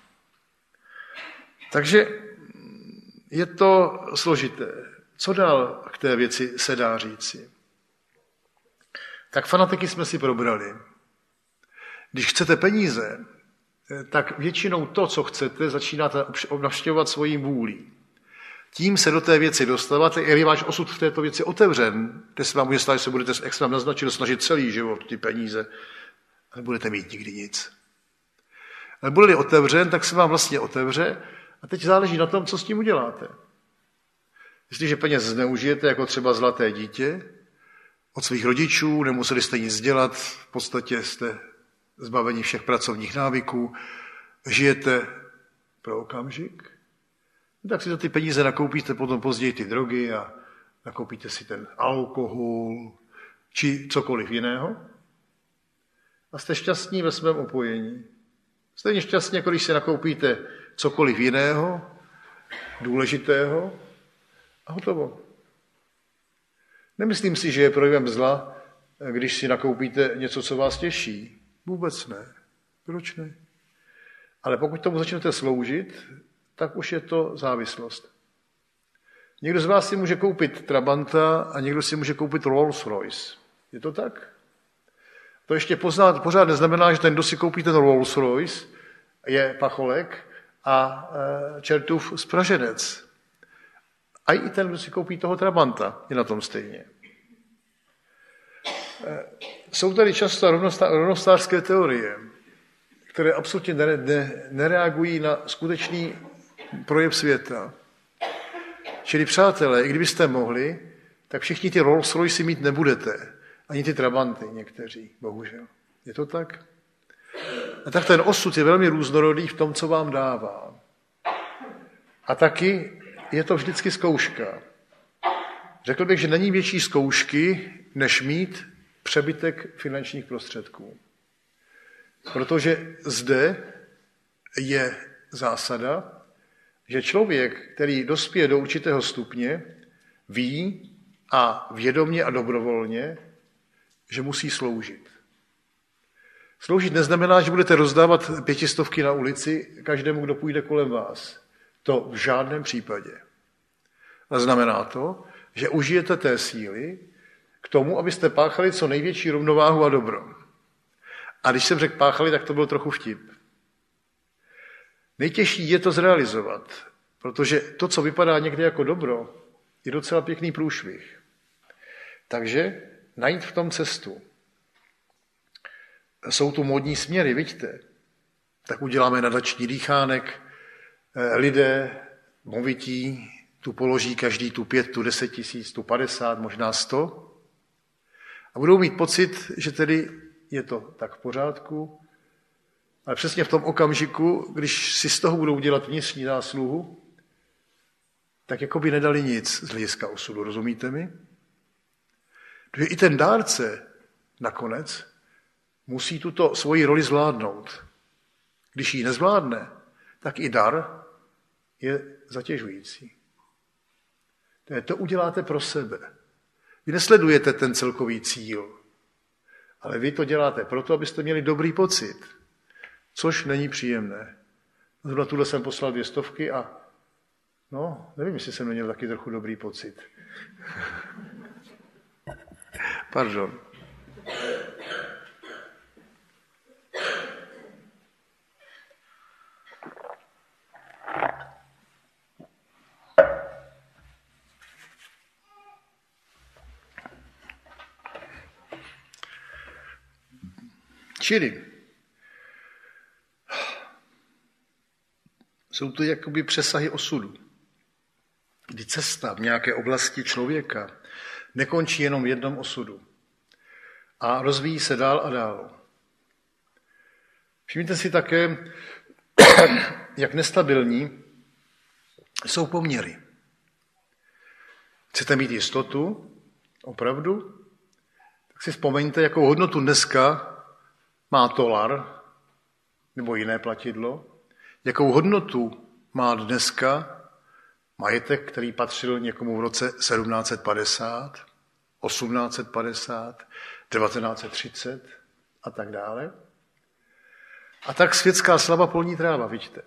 [SPEAKER 1] Takže je to složité. Co dál k té věci se dá říci? Tak fanatiky jsme si probrali. Když chcete peníze, tak většinou to, co chcete, začínáte navštěvovat svojí vůlí. Tím se do té věci dostáváte, je váš osud v této věci otevřen, kde se vám může stát, že se budete, jak se vám naznačil, snažit celý život ty peníze a nebudete mít nikdy nic. Ale bude-li otevřen, tak se vám vlastně otevře a teď záleží na tom, co s tím uděláte. Jestliže peněz zneužijete, jako třeba zlaté dítě, od svých rodičů, nemuseli jste nic dělat, v podstatě jste zbavení všech pracovních návyků, žijete pro okamžik, tak si za ty peníze nakoupíte potom později ty drogy a nakoupíte si ten alkohol či cokoliv jiného a jste šťastní ve svém opojení. Stejně šťastní, jako když si nakoupíte cokoliv jiného, důležitého a hotovo. Nemyslím si, že je projevem zla, když si nakoupíte něco, co vás těší. Vůbec ne. Proč ne? Ale pokud tomu začnete sloužit, tak už je to závislost. Někdo z vás si může koupit Trabanta a někdo si může koupit Rolls Royce. Je to tak? To ještě poznat, pořád neznamená, že ten, kdo si koupí ten Rolls Royce, je pacholek a e, čertův spraženec. A i ten, kdo si koupí toho Trabanta, je na tom stejně. E, jsou tady často rovnostářské teorie, které absolutně nereagují na skutečný projev světa. Čili přátelé, i kdybyste mohli, tak všichni ty Rolls Royce mít nebudete. Ani ty Trabanty někteří, bohužel. Je to tak? A tak ten osud je velmi různorodý v tom, co vám dává. A taky je to vždycky zkouška. Řekl bych, že není větší zkoušky, než mít přebytek finančních prostředků. Protože zde je zásada, že člověk, který dospěje do určitého stupně, ví a vědomě a dobrovolně, že musí sloužit. Sloužit neznamená, že budete rozdávat pětistovky na ulici každému, kdo půjde kolem vás. To v žádném případě. Ale znamená to, že užijete té síly k tomu, abyste páchali co největší rovnováhu a dobro. A když jsem řekl páchali, tak to byl trochu vtip. Nejtěžší je to zrealizovat, protože to, co vypadá někdy jako dobro, je docela pěkný průšvih. Takže najít v tom cestu. Jsou tu módní směry, vidíte? Tak uděláme nadační dýchánek, lidé movití, tu položí každý tu pět, tu deset tisíc, tu padesát, možná sto a budou mít pocit, že tedy je to tak v pořádku, ale přesně v tom okamžiku, když si z toho budou dělat vnitřní zásluhu, tak jako by nedali nic z hlediska osudu, rozumíte mi? Protože i ten dárce nakonec musí tuto svoji roli zvládnout. Když ji nezvládne, tak i dar je zatěžující. To uděláte pro sebe. Vy nesledujete ten celkový cíl, ale vy to děláte proto, abyste měli dobrý pocit, což není příjemné. Zrovna tuhle jsem poslal dvě stovky a no, nevím, jestli jsem neměl taky trochu dobrý pocit. Pardon. Čili jsou to jakoby přesahy osudu, kdy cesta v nějaké oblasti člověka nekončí jenom v jednom osudu a rozvíjí se dál a dál. Všimněte si také, jak nestabilní jsou poměry. Chcete mít jistotu? Opravdu? Tak si vzpomeňte, jakou hodnotu dneska má dolar nebo jiné platidlo. Jakou hodnotu má dneska majetek, který patřil někomu v roce sedmnáct set padesát, osmnáct set padesát, devatenáct set třicet a tak dále. A tak světská slava polní tráva, vidíte.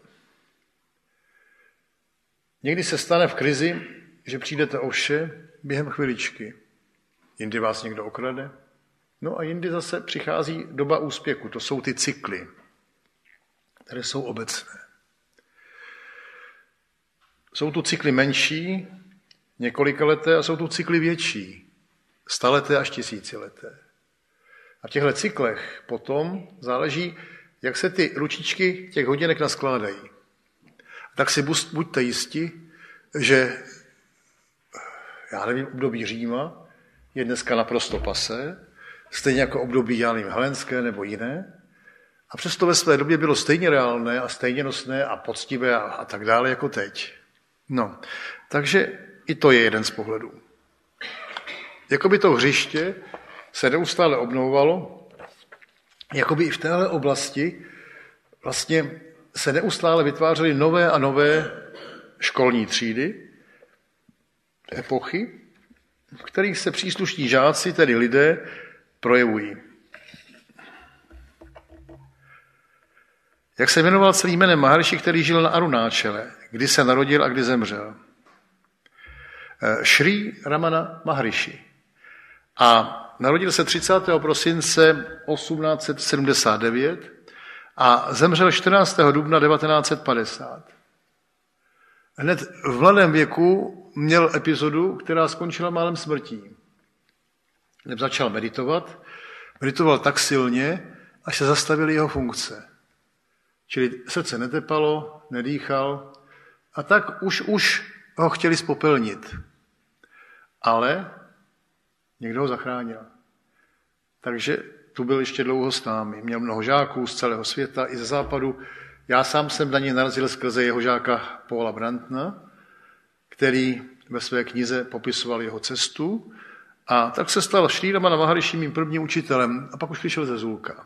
[SPEAKER 1] Někdy se stane v krizi, že přijdete o vše během chviličky. Jindy vás někdo okrade. No a jindy zase přichází doba úspěchu. To jsou ty cykly, které jsou obecné. Jsou tu cykly menší, několikaleté, a jsou tu cykly větší, staleté až tisícileté. A v těchto cyklech potom záleží, jak se ty ručičky těch hodinek naskládají. Tak si buďte jisti, že, já nevím, období Říma je dneska naprosto pasé, stejně jako období, já nevím, helenské nebo jiné, a přesto ve své době bylo stejně reálné a stejně nosné a poctivé a, a tak dále jako teď. No, takže i to je jeden z pohledů. Jakoby to hřiště se neustále obnovovalo, jakoby i v téhle oblasti vlastně se neustále vytvářely nové a nové školní třídy, epochy, v kterých se příslušní žáci, tedy lidé, projevují. Jak se jmenoval celý jménem Mahariši, který žil na Arunáčele, kdy se narodil a kdy zemřel? Šrí Ramana Mahariši. A narodil se třicátého prosince osmnáct set sedmdesát devět a zemřel čtrnáctého dubna devatenáct set padesát. Hned v mladém věku měl epizodu, která skončila málem smrtí. Začal meditovat, meditoval tak silně, až se zastavily jeho funkce. Čili srdce netepalo, nedýchal a tak už, už ho chtěli spopelnit. Ale někdo ho zachránil. Takže tu byl ještě dlouho s námi. Měl mnoho žáků z celého světa i ze západu. Já sám jsem na něj narazil skrze jeho žáka Paula Brantna, který ve své knize popisoval jeho cestu. A tak se stal Šrí Ramana Mahariši mým prvním učitelem a pak už přišel ze Zulka.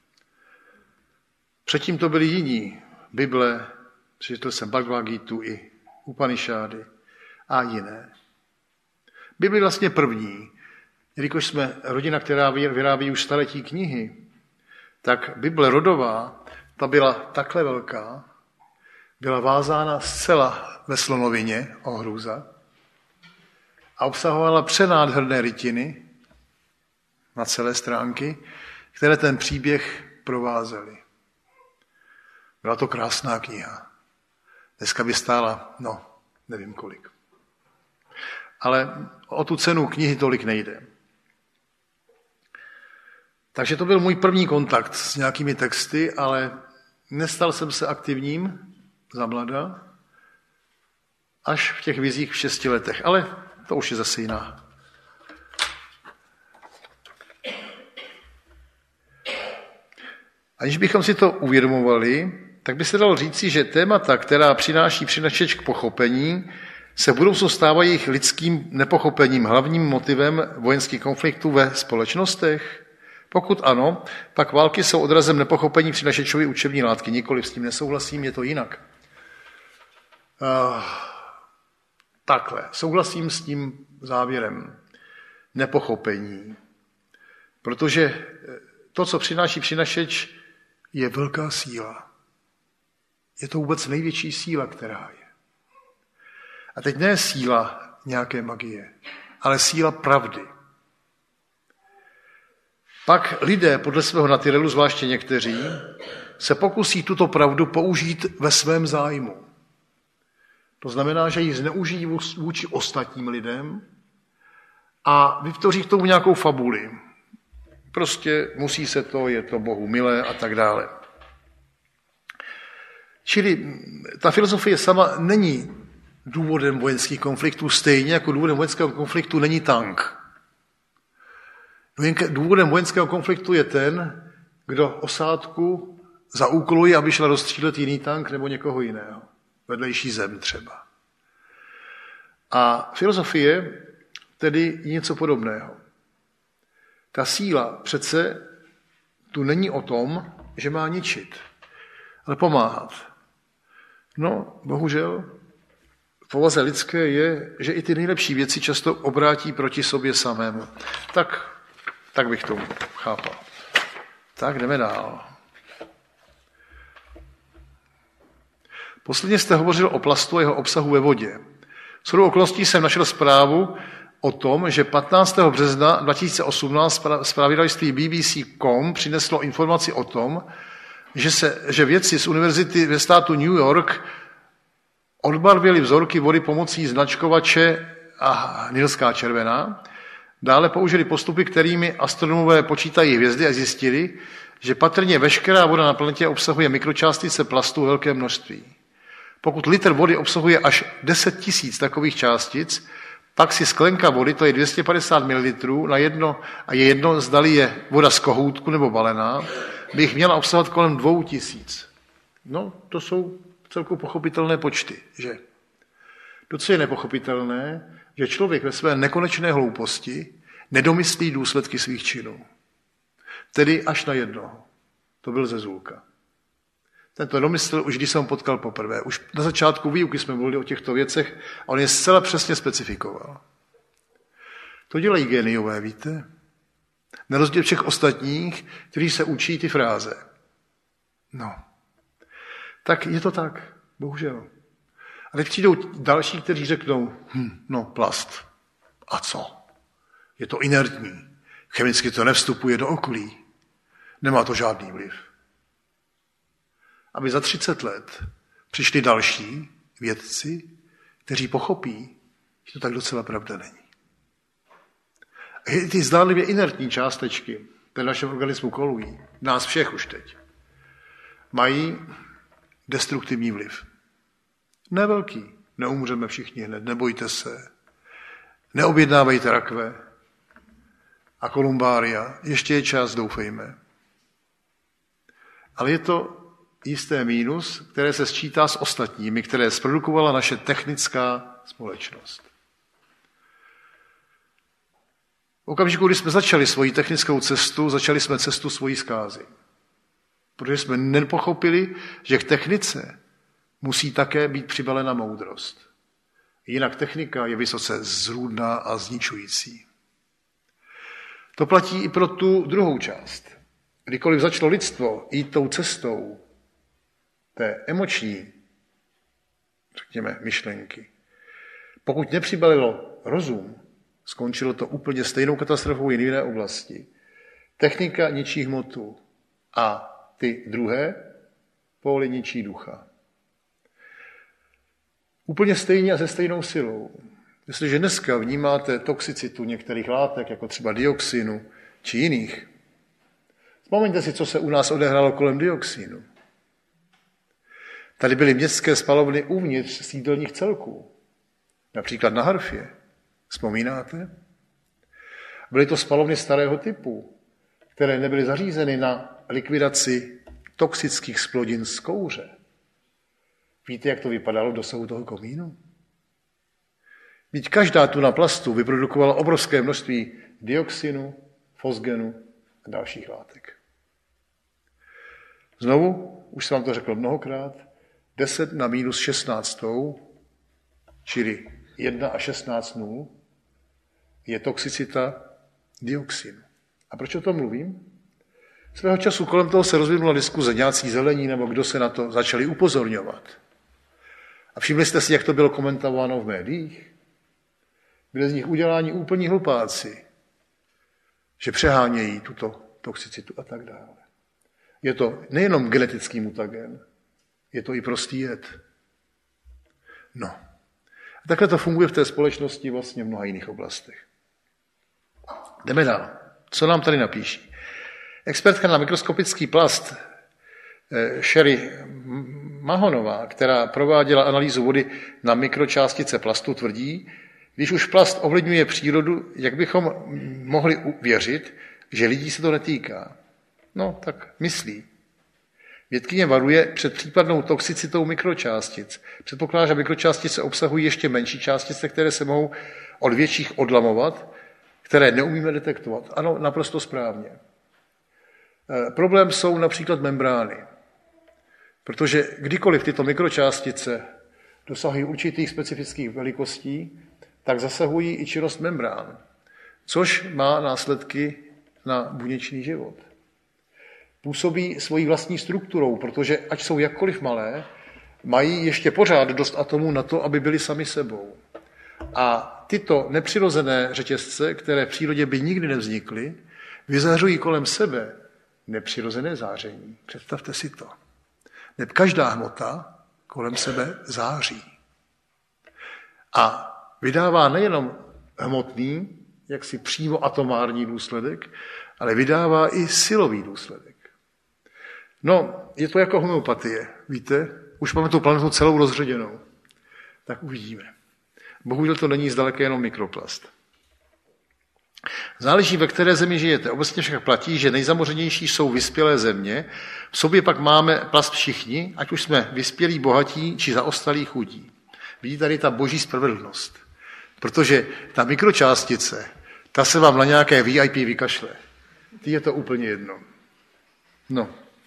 [SPEAKER 1] Předtím to byli jiní. Bible, přečetl jsem Bhagavad Gítu i Upanishády a jiné. Byli vlastně první. Jelikož jsme rodina, která vyrábí už staletí knihy, tak Bible rodová, ta byla takhle velká, byla vázána zcela ve slonovině ohrůza a obsahovala přenádherné rytiny na celé stránky, které ten příběh provázely. Byla to krásná kniha. Dneska by stála, no, nevím kolik. Ale o tu cenu knihy tolik nejde. Takže to byl můj první kontakt s nějakými texty, ale nestal jsem se aktivním za mlada, až v těch vizích v šesti letech. Ale to už je zase jiná. Aniž bychom si to uvědomovali, tak by se dalo říci, že témata, která přináší přinašeč k pochopení, se v budoucnu stávají jejich lidským nepochopením hlavním motivem vojenských konfliktů ve společnostech? Pokud ano, pak války jsou odrazem nepochopení přinašečovy učební látky. Nikoliv s tím nesouhlasím, je to jinak. Uh, takhle, souhlasím s tím závěrem. Nepochopení. Protože to, co přináší přinašeč, je velká síla. Je to vůbec největší síla, která je. A teď ne síla nějaké magie, ale síla pravdy. Pak lidé podle svého natyrelu, zvláště někteří, se pokusí tuto pravdu použít ve svém zájmu. To znamená, že ji zneužijí vůči ostatním lidem a vytvoří k tomu nějakou fabuli. Prostě musí se to, je to Bohu milé a tak dále. Čili ta filozofie sama není důvodem vojenských konfliktů, stejně jako důvodem vojenského konfliktu není tank. Důvodem vojenského konfliktu je ten, kdo osádku zaúkoluji, aby šla rozstřílet jiný tank nebo někoho jiného. Vedlejší zem třeba. A filozofie tedy je něco podobného. Ta síla přece tu není o tom, že má ničit, ale pomáhat. No, bohužel, v povaze lidské je, že i ty nejlepší věci často obrátí proti sobě samému. Tak, tak bych to chápal. Tak jdeme dál. Posledně jste hovořil o plastu a jeho obsahu ve vodě. Shodou okolností jsem našel zprávu o tom, že patnáctého března dva tisíce osmnáct zpravodajství B B C tečka com přineslo informaci o tom, že, se, že vědci z univerzity ve státu New York odbarvili vzorky vody pomocí značkovače a nilská červená. Dále použili postupy, kterými astronomové počítají hvězdy a zjistili, že patrně veškerá voda na planetě obsahuje mikročástice plastu velké množství. Pokud litr vody obsahuje až deset tisíc takových částic, pak si sklenka vody, to je dvě stě padesát mililitrů, na jedno, a je jedno, zdali je voda z kohoutku nebo balená, by jich měla obsahovat kolem dvou tisíc. No, to jsou celkou pochopitelné počty, že? To, co je nepochopitelné, že člověk ve své nekonečné hlouposti nedomyslí důsledky svých činů. Tedy až na jednoho. To byl Zezulka. Tento domysl, už když jsem ho potkal poprvé, už na začátku výuky jsme mluvili o těchto věcech a on je zcela přesně specifikoval. To dělají géniové, víte? Na rozdíl všech ostatních, kteří se učí ty fráze. No. Tak je to tak, bohužel. A teď přijdou další, kteří řeknou, hm, no plast. A co? Je to inertní. Chemicky to nevstupuje do okolí. Nemá to žádný vliv. Aby za třicet let přišli další vědci, kteří pochopí, že to tak docela pravda není. A ty zdánlivě inertní částečky, které v našem organismu kolují, nás všech už teď, mají destruktivní vliv. Nevelký. Neumřeme všichni hned, nebojte se. Neobjednávejte rakve a kolumbária. Ještě je čas, doufejme. Ale je to jisté mínus, které se sčítá s ostatními, které zprodukovala naše technická společnost. V okamžiku, kdy jsme začali svoji technickou cestu, začali jsme cestu svojí zkázy. Protože jsme nepochopili, že k technice musí také být přibalena moudrost. Jinak technika je vysoce zrůdná a zničující. To platí i pro tu druhou část. Kdykoliv začalo lidstvo jít tou cestou té emoční, řekněme, myšlenky, pokud nepřibalilo rozum, skončilo to úplně stejnou katastrofou jen v jiné oblasti. Technika ničí hmotu a ty druhé póly ničí ducha. Úplně stejně a se stejnou silou. Jestliže dneska vnímáte toxicitu některých látek, jako třeba dioxinu či jiných, vzpomeňte si, co se u nás odehrálo kolem dioxinu. Tady byly městské spalovny uvnitř sídelních celků. Například na Harfě. Vzpomínáte? Byly to spalovny starého typu, které nebyly zařízeny na likvidaci toxických splodin z kouře. Víte, jak to vypadalo v dosahu toho komínu? Vždyť každá tuna plastu vyprodukovala obrovské množství dioxinu, fosgenu a dalších látek. Znovu, už jsem vám to řekl mnohokrát, deset na minus šestnáctou, čili jedna a šestnáct nul, je toxicita dioxinu. A proč o tom mluvím? Svého času kolem toho se rozvinula diskuze, nějací zelení nebo kdo se na to začali upozorňovat. A všimli jste si, jak to bylo komentováno v médiích? Byli z nich uděláni úplní hlupáci, že přehánějí tuto toxicitu a tak dále. Je to nejenom genetický mutagen, je to i prostý jed. No. A takhle to funguje v té společnosti vlastně v mnoha jiných oblastech. Jdeme dál. Co nám tady napíší? Expertka na mikroskopický plast Sherry Mahonová, která prováděla analýzu vody na mikročástice plastu, tvrdí, když už plast ovlivňuje přírodu, jak bychom mohli uvěřit, že lidí se to netýká. No, tak myslí. Vědkyně varuje před případnou toxicitou mikročástic. Předpokládá, že mikročástice obsahují ještě menší částice, které se mohou od větších odlamovat, které neumíme detektovat. Ano, naprosto správně. E, problém jsou například membrány. Protože kdykoliv tyto mikročástice dosahují určitých specifických velikostí, tak zasahují i činnost membrán, což má následky na buněčný život. Působí svojí vlastní strukturou, protože ať jsou jakkoliv malé, mají ještě pořád dost atomů na to, aby byly sami sebou. A tyto nepřirozené řetězce, které v přírodě by nikdy nevznikly, vyzařují kolem sebe nepřirozené záření. Představte si to. Neb každá hmota kolem sebe září. A vydává nejenom hmotný, jaksi přímo atomární důsledek, ale vydává i silový důsledek. No, je to jako homeopatie, víte? Už máme tu planetu celou rozředěnou. Tak uvidíme. Bohužel to není zdaleka jenom mikroplast. Záleží, ve které zemi žijete. Obecně však platí, že nejzamořenější jsou vyspělé země. V sobě pak máme plast všichni, ať už jsme vyspělí, bohatí, či zaostalí, chudí. Vidíte tady ta boží spravedlnost. Protože ta mikročástice, ta se vám na nějaké V I P vykašle. Ty je to úplně jedno. No.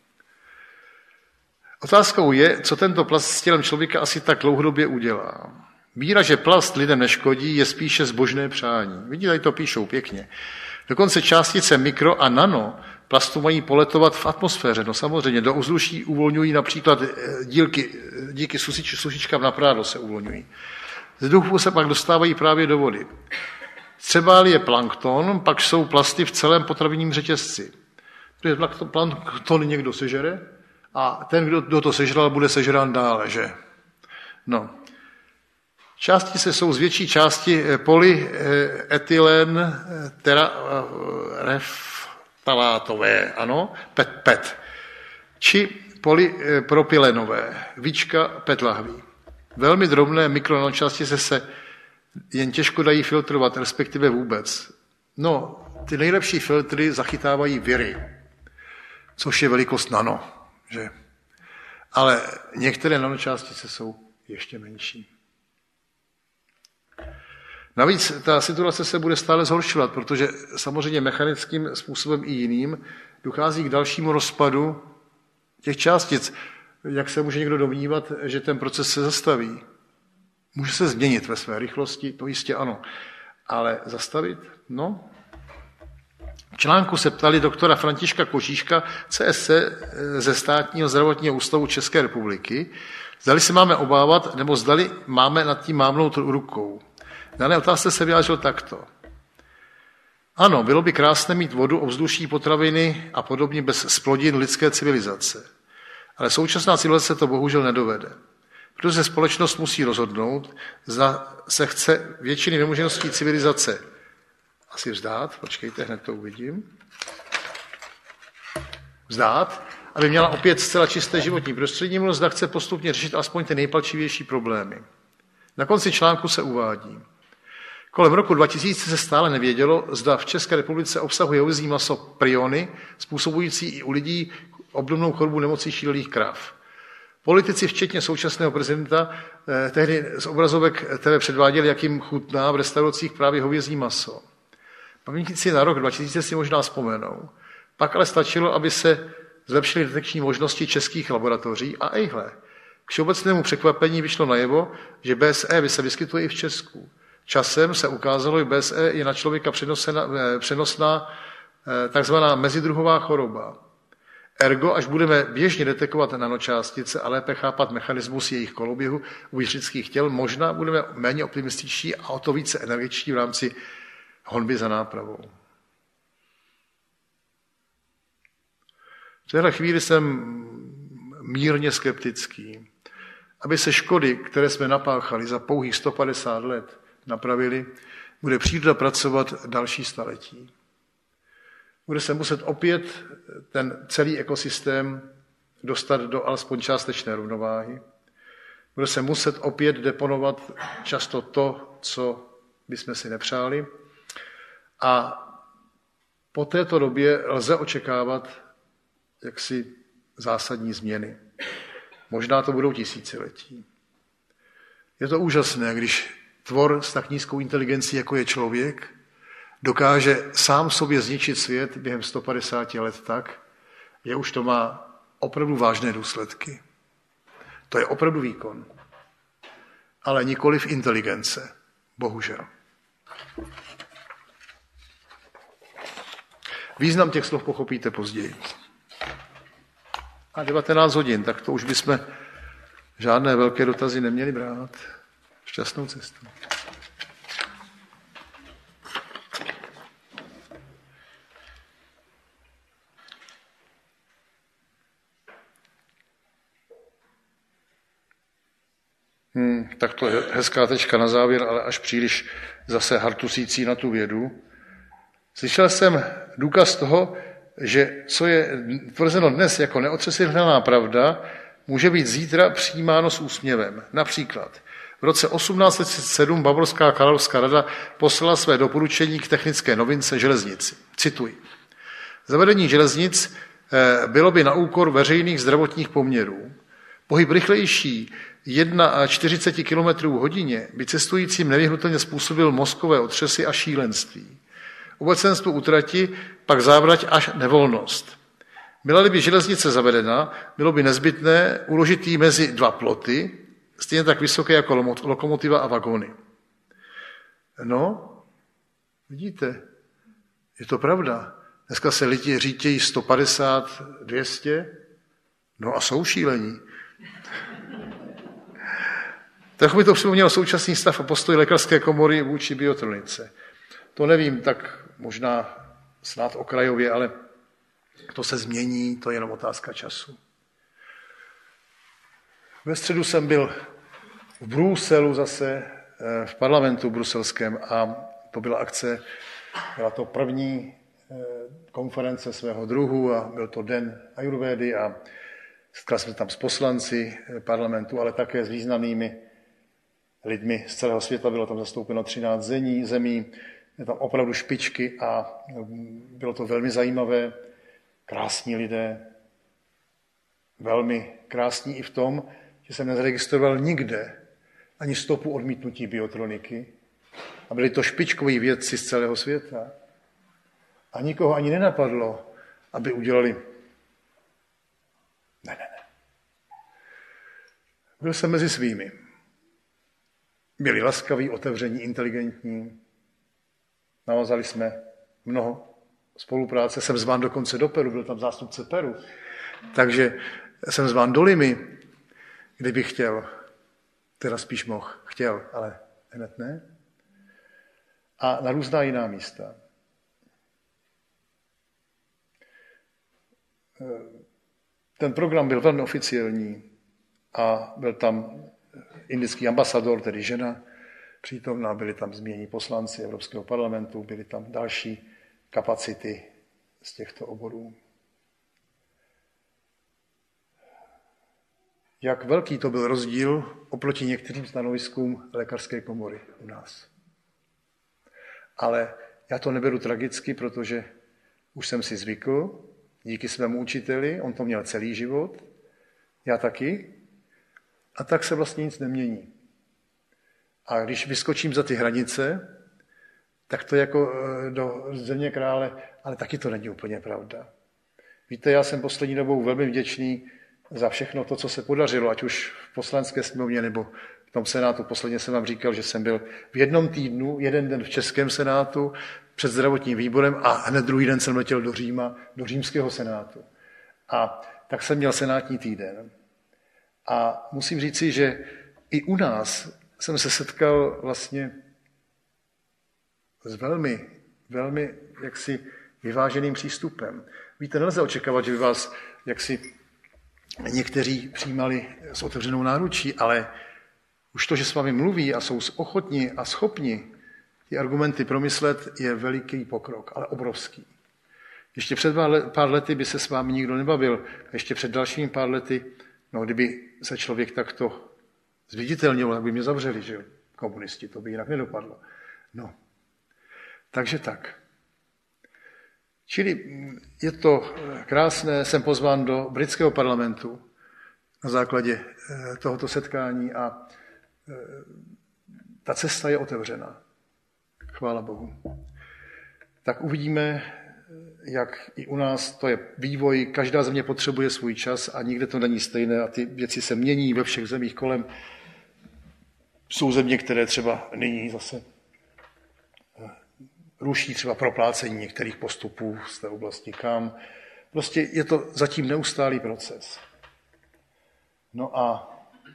[SPEAKER 1] Otázkou je, co tento plast s tělem člověka asi tak dlouhodobě udělá. Víra, že plast lidem neškodí, je spíše zbožné přání. Vidíte, tady to píšou pěkně. Dokonce částice mikro a nano plastu mají poletovat v atmosféře. No samozřejmě, do ovzduší uvolňují například dílky, díky susič, sušičkám na prádo se uvolňují. Z vzduchu se pak dostávají právě do vody. Střebáli je plankton, pak jsou plasty v celém potravinním řetězci. Protože plankton někdo sežere a ten, kdo to sežral, bude sežrán dále, že? No. Částice jsou z větší části polyetylen teraftalátové, ano, pet, pet, či polypropylenové, víčka pet lahví. Velmi drobné mikronanočástice se jen těžko dají filtrovat, respektive vůbec. No, ty nejlepší filtry zachytávají viry, což je velikost nano, že? Ale některé nanočástice jsou ještě menší. Navíc ta situace se bude stále zhoršovat, protože samozřejmě mechanickým způsobem i jiným dochází k dalšímu rozpadu těch částic. Jak se může někdo domnívat, že ten proces se zastaví? Může se změnit ve své rychlosti, to jistě ano. Ale zastavit? No. V článku se ptali doktora Františka Kožíška, C S C ze Státního zdravotního ústavu České republiky, zdali se máme obávat, nebo zdali máme nad tím mávnout rukou. V dané otázce se vyjádřil takto. Ano, bylo by krásné mít vodu, ovzduší, potraviny a podobně bez splodin lidské civilizace. Ale současná civilizace to bohužel nedovede. Protože společnost musí rozhodnout, zda se chce většiny nemožností civilizace asi vzdát, počkejte, hned to uvidím, vzdát, aby měla opět zcela čisté životní prostředí, nebo zda chce postupně řešit aspoň ty nejpalčivější problémy. Na konci článku se uvádí. Kolem roku dva tisíce se stále nevědělo, zda v České republice obsahuje hovězí maso priony, způsobující i u lidí obdobnou chorobu nemocí šílených krav. Politici, včetně současného prezidenta, eh, tehdy z obrazovek které předváděli, jak jim chutná v restauracích právě hovězí maso. Pamětníci na rok dva tisíce si možná vzpomenou. Pak ale stačilo, aby se zlepšily detekční možnosti českých laboratoří a ejhle. K všeobecnému překvapení vyšlo najevo, že B S E se vyskytuje i v Česku. Časem se ukázalo, že B S E je na člověka přenosná takzvaná mezidruhová choroba. Ergo, až budeme běžně detekovat nanočástice a lépe chápat mechanismus jejich koloběhu uvnitř lidských těl, možná budeme méně optimističtí a o to více energičtí v rámci honby za nápravou. V téhle chvíli jsem mírně skeptický. Aby se škody, které jsme napáchali za pouhých sto padesát let, napravili, bude příroda pracovat další staletí. Bude se muset opět ten celý ekosystém dostat do alespoň částečné rovnováhy. Bude se muset opět deponovat často to, co bychom si nepřáli. A po této době lze očekávat jaksi zásadní změny. Možná to budou tisíciletí. Je to úžasné, když tvor s tak nízkou inteligencí, jako je člověk, dokáže sám sobě zničit svět během sto padesát let tak, že už to má opravdu vážné důsledky. To je opravdu výkon. Ale nikoliv inteligence. Bohužel. Význam těch slov pochopíte později. A devatenáct hodin, tak to už bychom žádné velké dotazy neměli brát. Šťastnou cestu. Hmm, tak to je hezká tečka na závěr, ale až příliš zase hartusící na tu vědu. Slyšel jsem důkaz toho, že co je tvrzeno dnes jako neotřesitelná pravda, může být zítra přijímáno s úsměvem. Například v roce osmnáct set sedm Bavorská královská rada poslala své doporučení k technické novince železnici. Cituji. Zavedení železnic bylo by na úkor veřejných zdravotních poměrů. Pohyb rychlejší čtyřicet jedna kilometrů hodině by cestujícím nevyhnutelně způsobil mozkové otřesy a šílenství. Obecenstvu utrati pak závrať až nevolnost. Byla-li by železnice zavedena, bylo by nezbytné uložit jí mezi dva ploty, stejně tak vysoké jako lokomotiva a vagóny. No, vidíte, je to pravda. Dneska se lidi řítějí sto padesát, dvě stě, no a jsou šílení. Tak mi to připomnělo současný stav a postoj lékařské komory vůči biotronice. To nevím, tak možná snad okrajově, ale to se změní, to je jenom otázka času. Ve středu jsem byl v Bruselu zase, v parlamentu bruselském a to byla akce, byla to první konference svého druhu a byl to den ajurvédy a setkali jsme tam s poslanci parlamentu, ale také s významnými lidmi z celého světa. Bylo tam zastoupeno třináct zemí, zemí, je tam opravdu špičky a bylo to velmi zajímavé. Krásní lidé, velmi krásní i v tom, že jsem nezaregistroval nikde ani stopu odmítnutí biotroniky. A byli to špičkoví vědci z celého světa. A nikoho ani nenapadlo, aby udělali. Ne, ne, ne. Byl jsem mezi svými. Byli laskaví, otevření, inteligentní. Navazali jsme mnoho spolupráce. Jsem zván dokonce do Peru, byl tam zástupce Peru. Takže jsem zván do Limy, kdybych chtěl. Teda spíš mohl. Chtěl, ale hned ne. A na různá jiná místa. Ten program byl velmi oficiální a byl tam indický ambasador, tedy žena, přítomná, byli tam zmíněni poslanci Evropského parlamentu, byly tam další kapacity z těchto oborů. Jak velký to byl rozdíl oproti některým stanoviskům lékařské komory u nás. Ale já to neberu tragicky, protože už jsem si zvykl, díky svému učiteli, on to měl celý život, já taky, a tak se vlastně nic nemění. A když vyskočím za ty hranice, tak to jako do země krále, ale taky to není úplně pravda. Víte, já jsem poslední dobou velmi vděčný za všechno to, co se podařilo, ať už v poslanecké sněmovně nebo v tom senátu. Posledně jsem vám říkal, že jsem byl v jednom týdnu, jeden den v Českém senátu před zdravotním výborem a hned druhý den jsem letěl do Říma, do římského senátu. A tak jsem měl senátní týden. A musím říci, že i u nás jsem se setkal vlastně s velmi, velmi jaksi vyváženým přístupem. Víte, nelze očekávat, že by vás jaksi někteří přijímali s otevřenou náručí, ale už to, že s vámi mluví a jsou ochotní a schopni ty argumenty promyslet, je veliký pokrok, ale obrovský. Ještě před pár lety by se s vámi nikdo nebavil, ještě před dalšími pár lety, no kdyby se člověk takto zviditelnil, tak by mě zavřeli, že jo, komunisti, to by jinak nedopadlo. No, takže tak. Čili je to krásné, jsem pozván do britského parlamentu na základě tohoto setkání a ta cesta je otevřená. Chvála Bohu. Tak uvidíme, jak i u nás to je vývoj, každá země potřebuje svůj čas a nikde to není stejné a ty věci se mění ve všech zemích kolem. Jsou země, které třeba nyní zase ruší třeba proplácení některých postupů z té oblasti kam. Prostě je to zatím neustálý proces. No a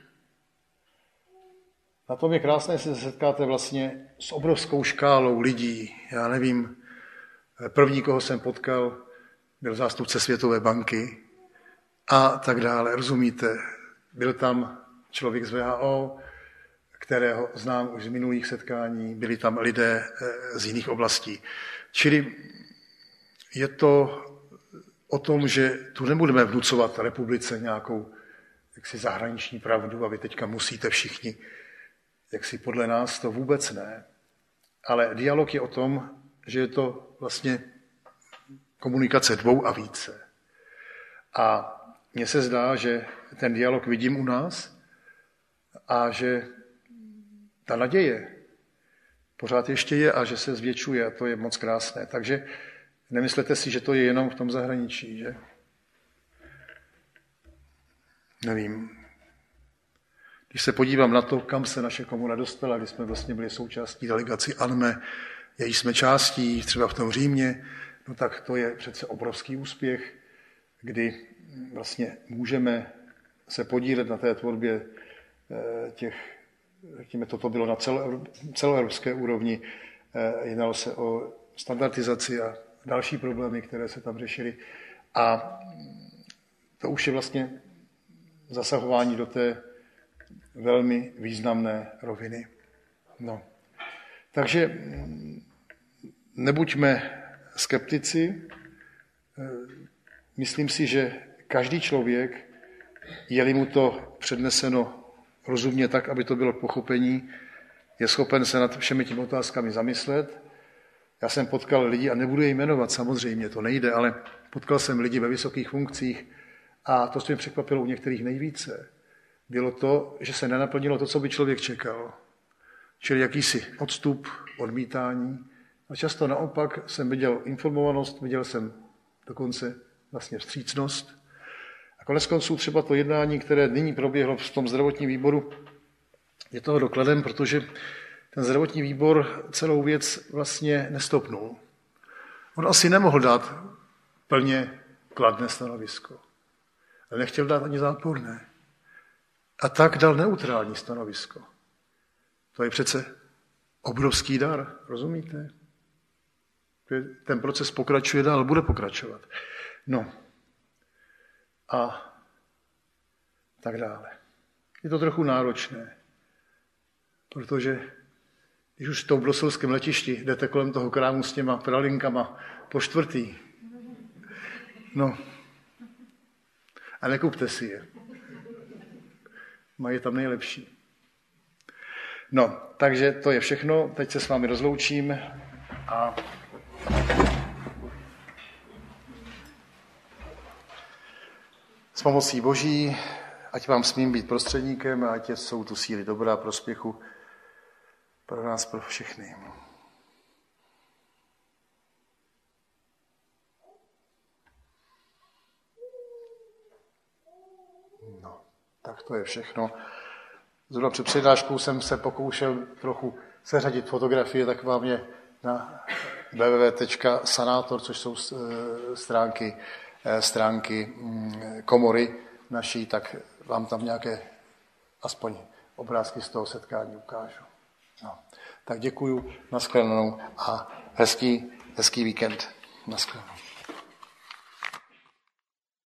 [SPEAKER 1] na tom je krásné, že se setkáte vlastně s obrovskou škálou lidí. Já nevím, první, koho jsem potkal, byl zástupce Světové banky a tak dále. Rozumíte, byl tam člověk z W H O, kterého znám už z minulých setkání, byli tam lidé z jiných oblastí. Čili je to o tom, že tu nebudeme vnucovat republice nějakou jaksi zahraniční pravdu a vy teďka musíte všichni, jaksi podle nás to vůbec ne. Ale dialog je o tom, že je to vlastně komunikace dvou a více. A mně se zdá, že ten dialog vidím u nás a že ta naděje pořád ještě je a že se zvětšuje a to je moc krásné. Takže nemyslete si, že to je jenom v tom zahraničí, že? Nevím. Když se podívám na to, kam se naše komuna dostala, když jsme vlastně byli součástí delegaci A N M E, její jsme částí, třeba v tom Římě, no tak to je přece obrovský úspěch, kdy vlastně můžeme se podílet na té tvorbě těch, řekněme, toto bylo na celoevropské úrovni, jednalo se o standardizaci a další problémy, které se tam řešily. A to už je vlastně zasahování do té velmi významné roviny. No. Takže nebuďme skeptici. Myslím si, že každý člověk, je-li mu to předneseno rozumně tak, aby to bylo k pochopení, je schopen se nad všemi těmi otázkami zamyslet. Já jsem potkal lidi, a nebudu je jmenovat, samozřejmě, to nejde, ale potkal jsem lidi ve vysokých funkcích a to, co mě překvapilo u některých nejvíce, bylo to, že se nenaplnilo to, co by člověk čekal. Čili jakýsi odstup, odmítání. A často naopak jsem viděl informovanost, viděl jsem dokonce vlastně vstřícnost. A konec konců třeba to jednání, které nyní proběhlo v tom zdravotním výboru, je toho dokladem, protože ten zdravotní výbor celou věc vlastně nestopnul. On asi nemohl dát plně kladné stanovisko, ale nechtěl dát ani záporné. A tak dal neutrální stanovisko. To je přece obrovský dar, rozumíte? Ten proces pokračuje dál, bude pokračovat. No. A tak dále. Je to trochu náročné, protože když už v tom bruselském letišti jdete kolem toho krámu s těma pralinkama po čtvrtý, no, a nekupte si je. Mají tam nejlepší. No, takže to je všechno. Teď se s vámi rozloučím a s pomocí Boží, ať vám smím být prostředníkem a ať jsou tu síly dobra a prospěchu pro nás, pro všechny. No, tak to je všechno. Zhruba před přednáškou jsem se pokoušel trochu seřadit fotografie, tak vám je na w w w tečka sanator, což jsou stránky, stránky komory naší, tak vám tam nějaké aspoň obrázky z toho setkání ukážu. No. Tak děkuju, nashledanou a hezký, hezký víkend. Nashledanou.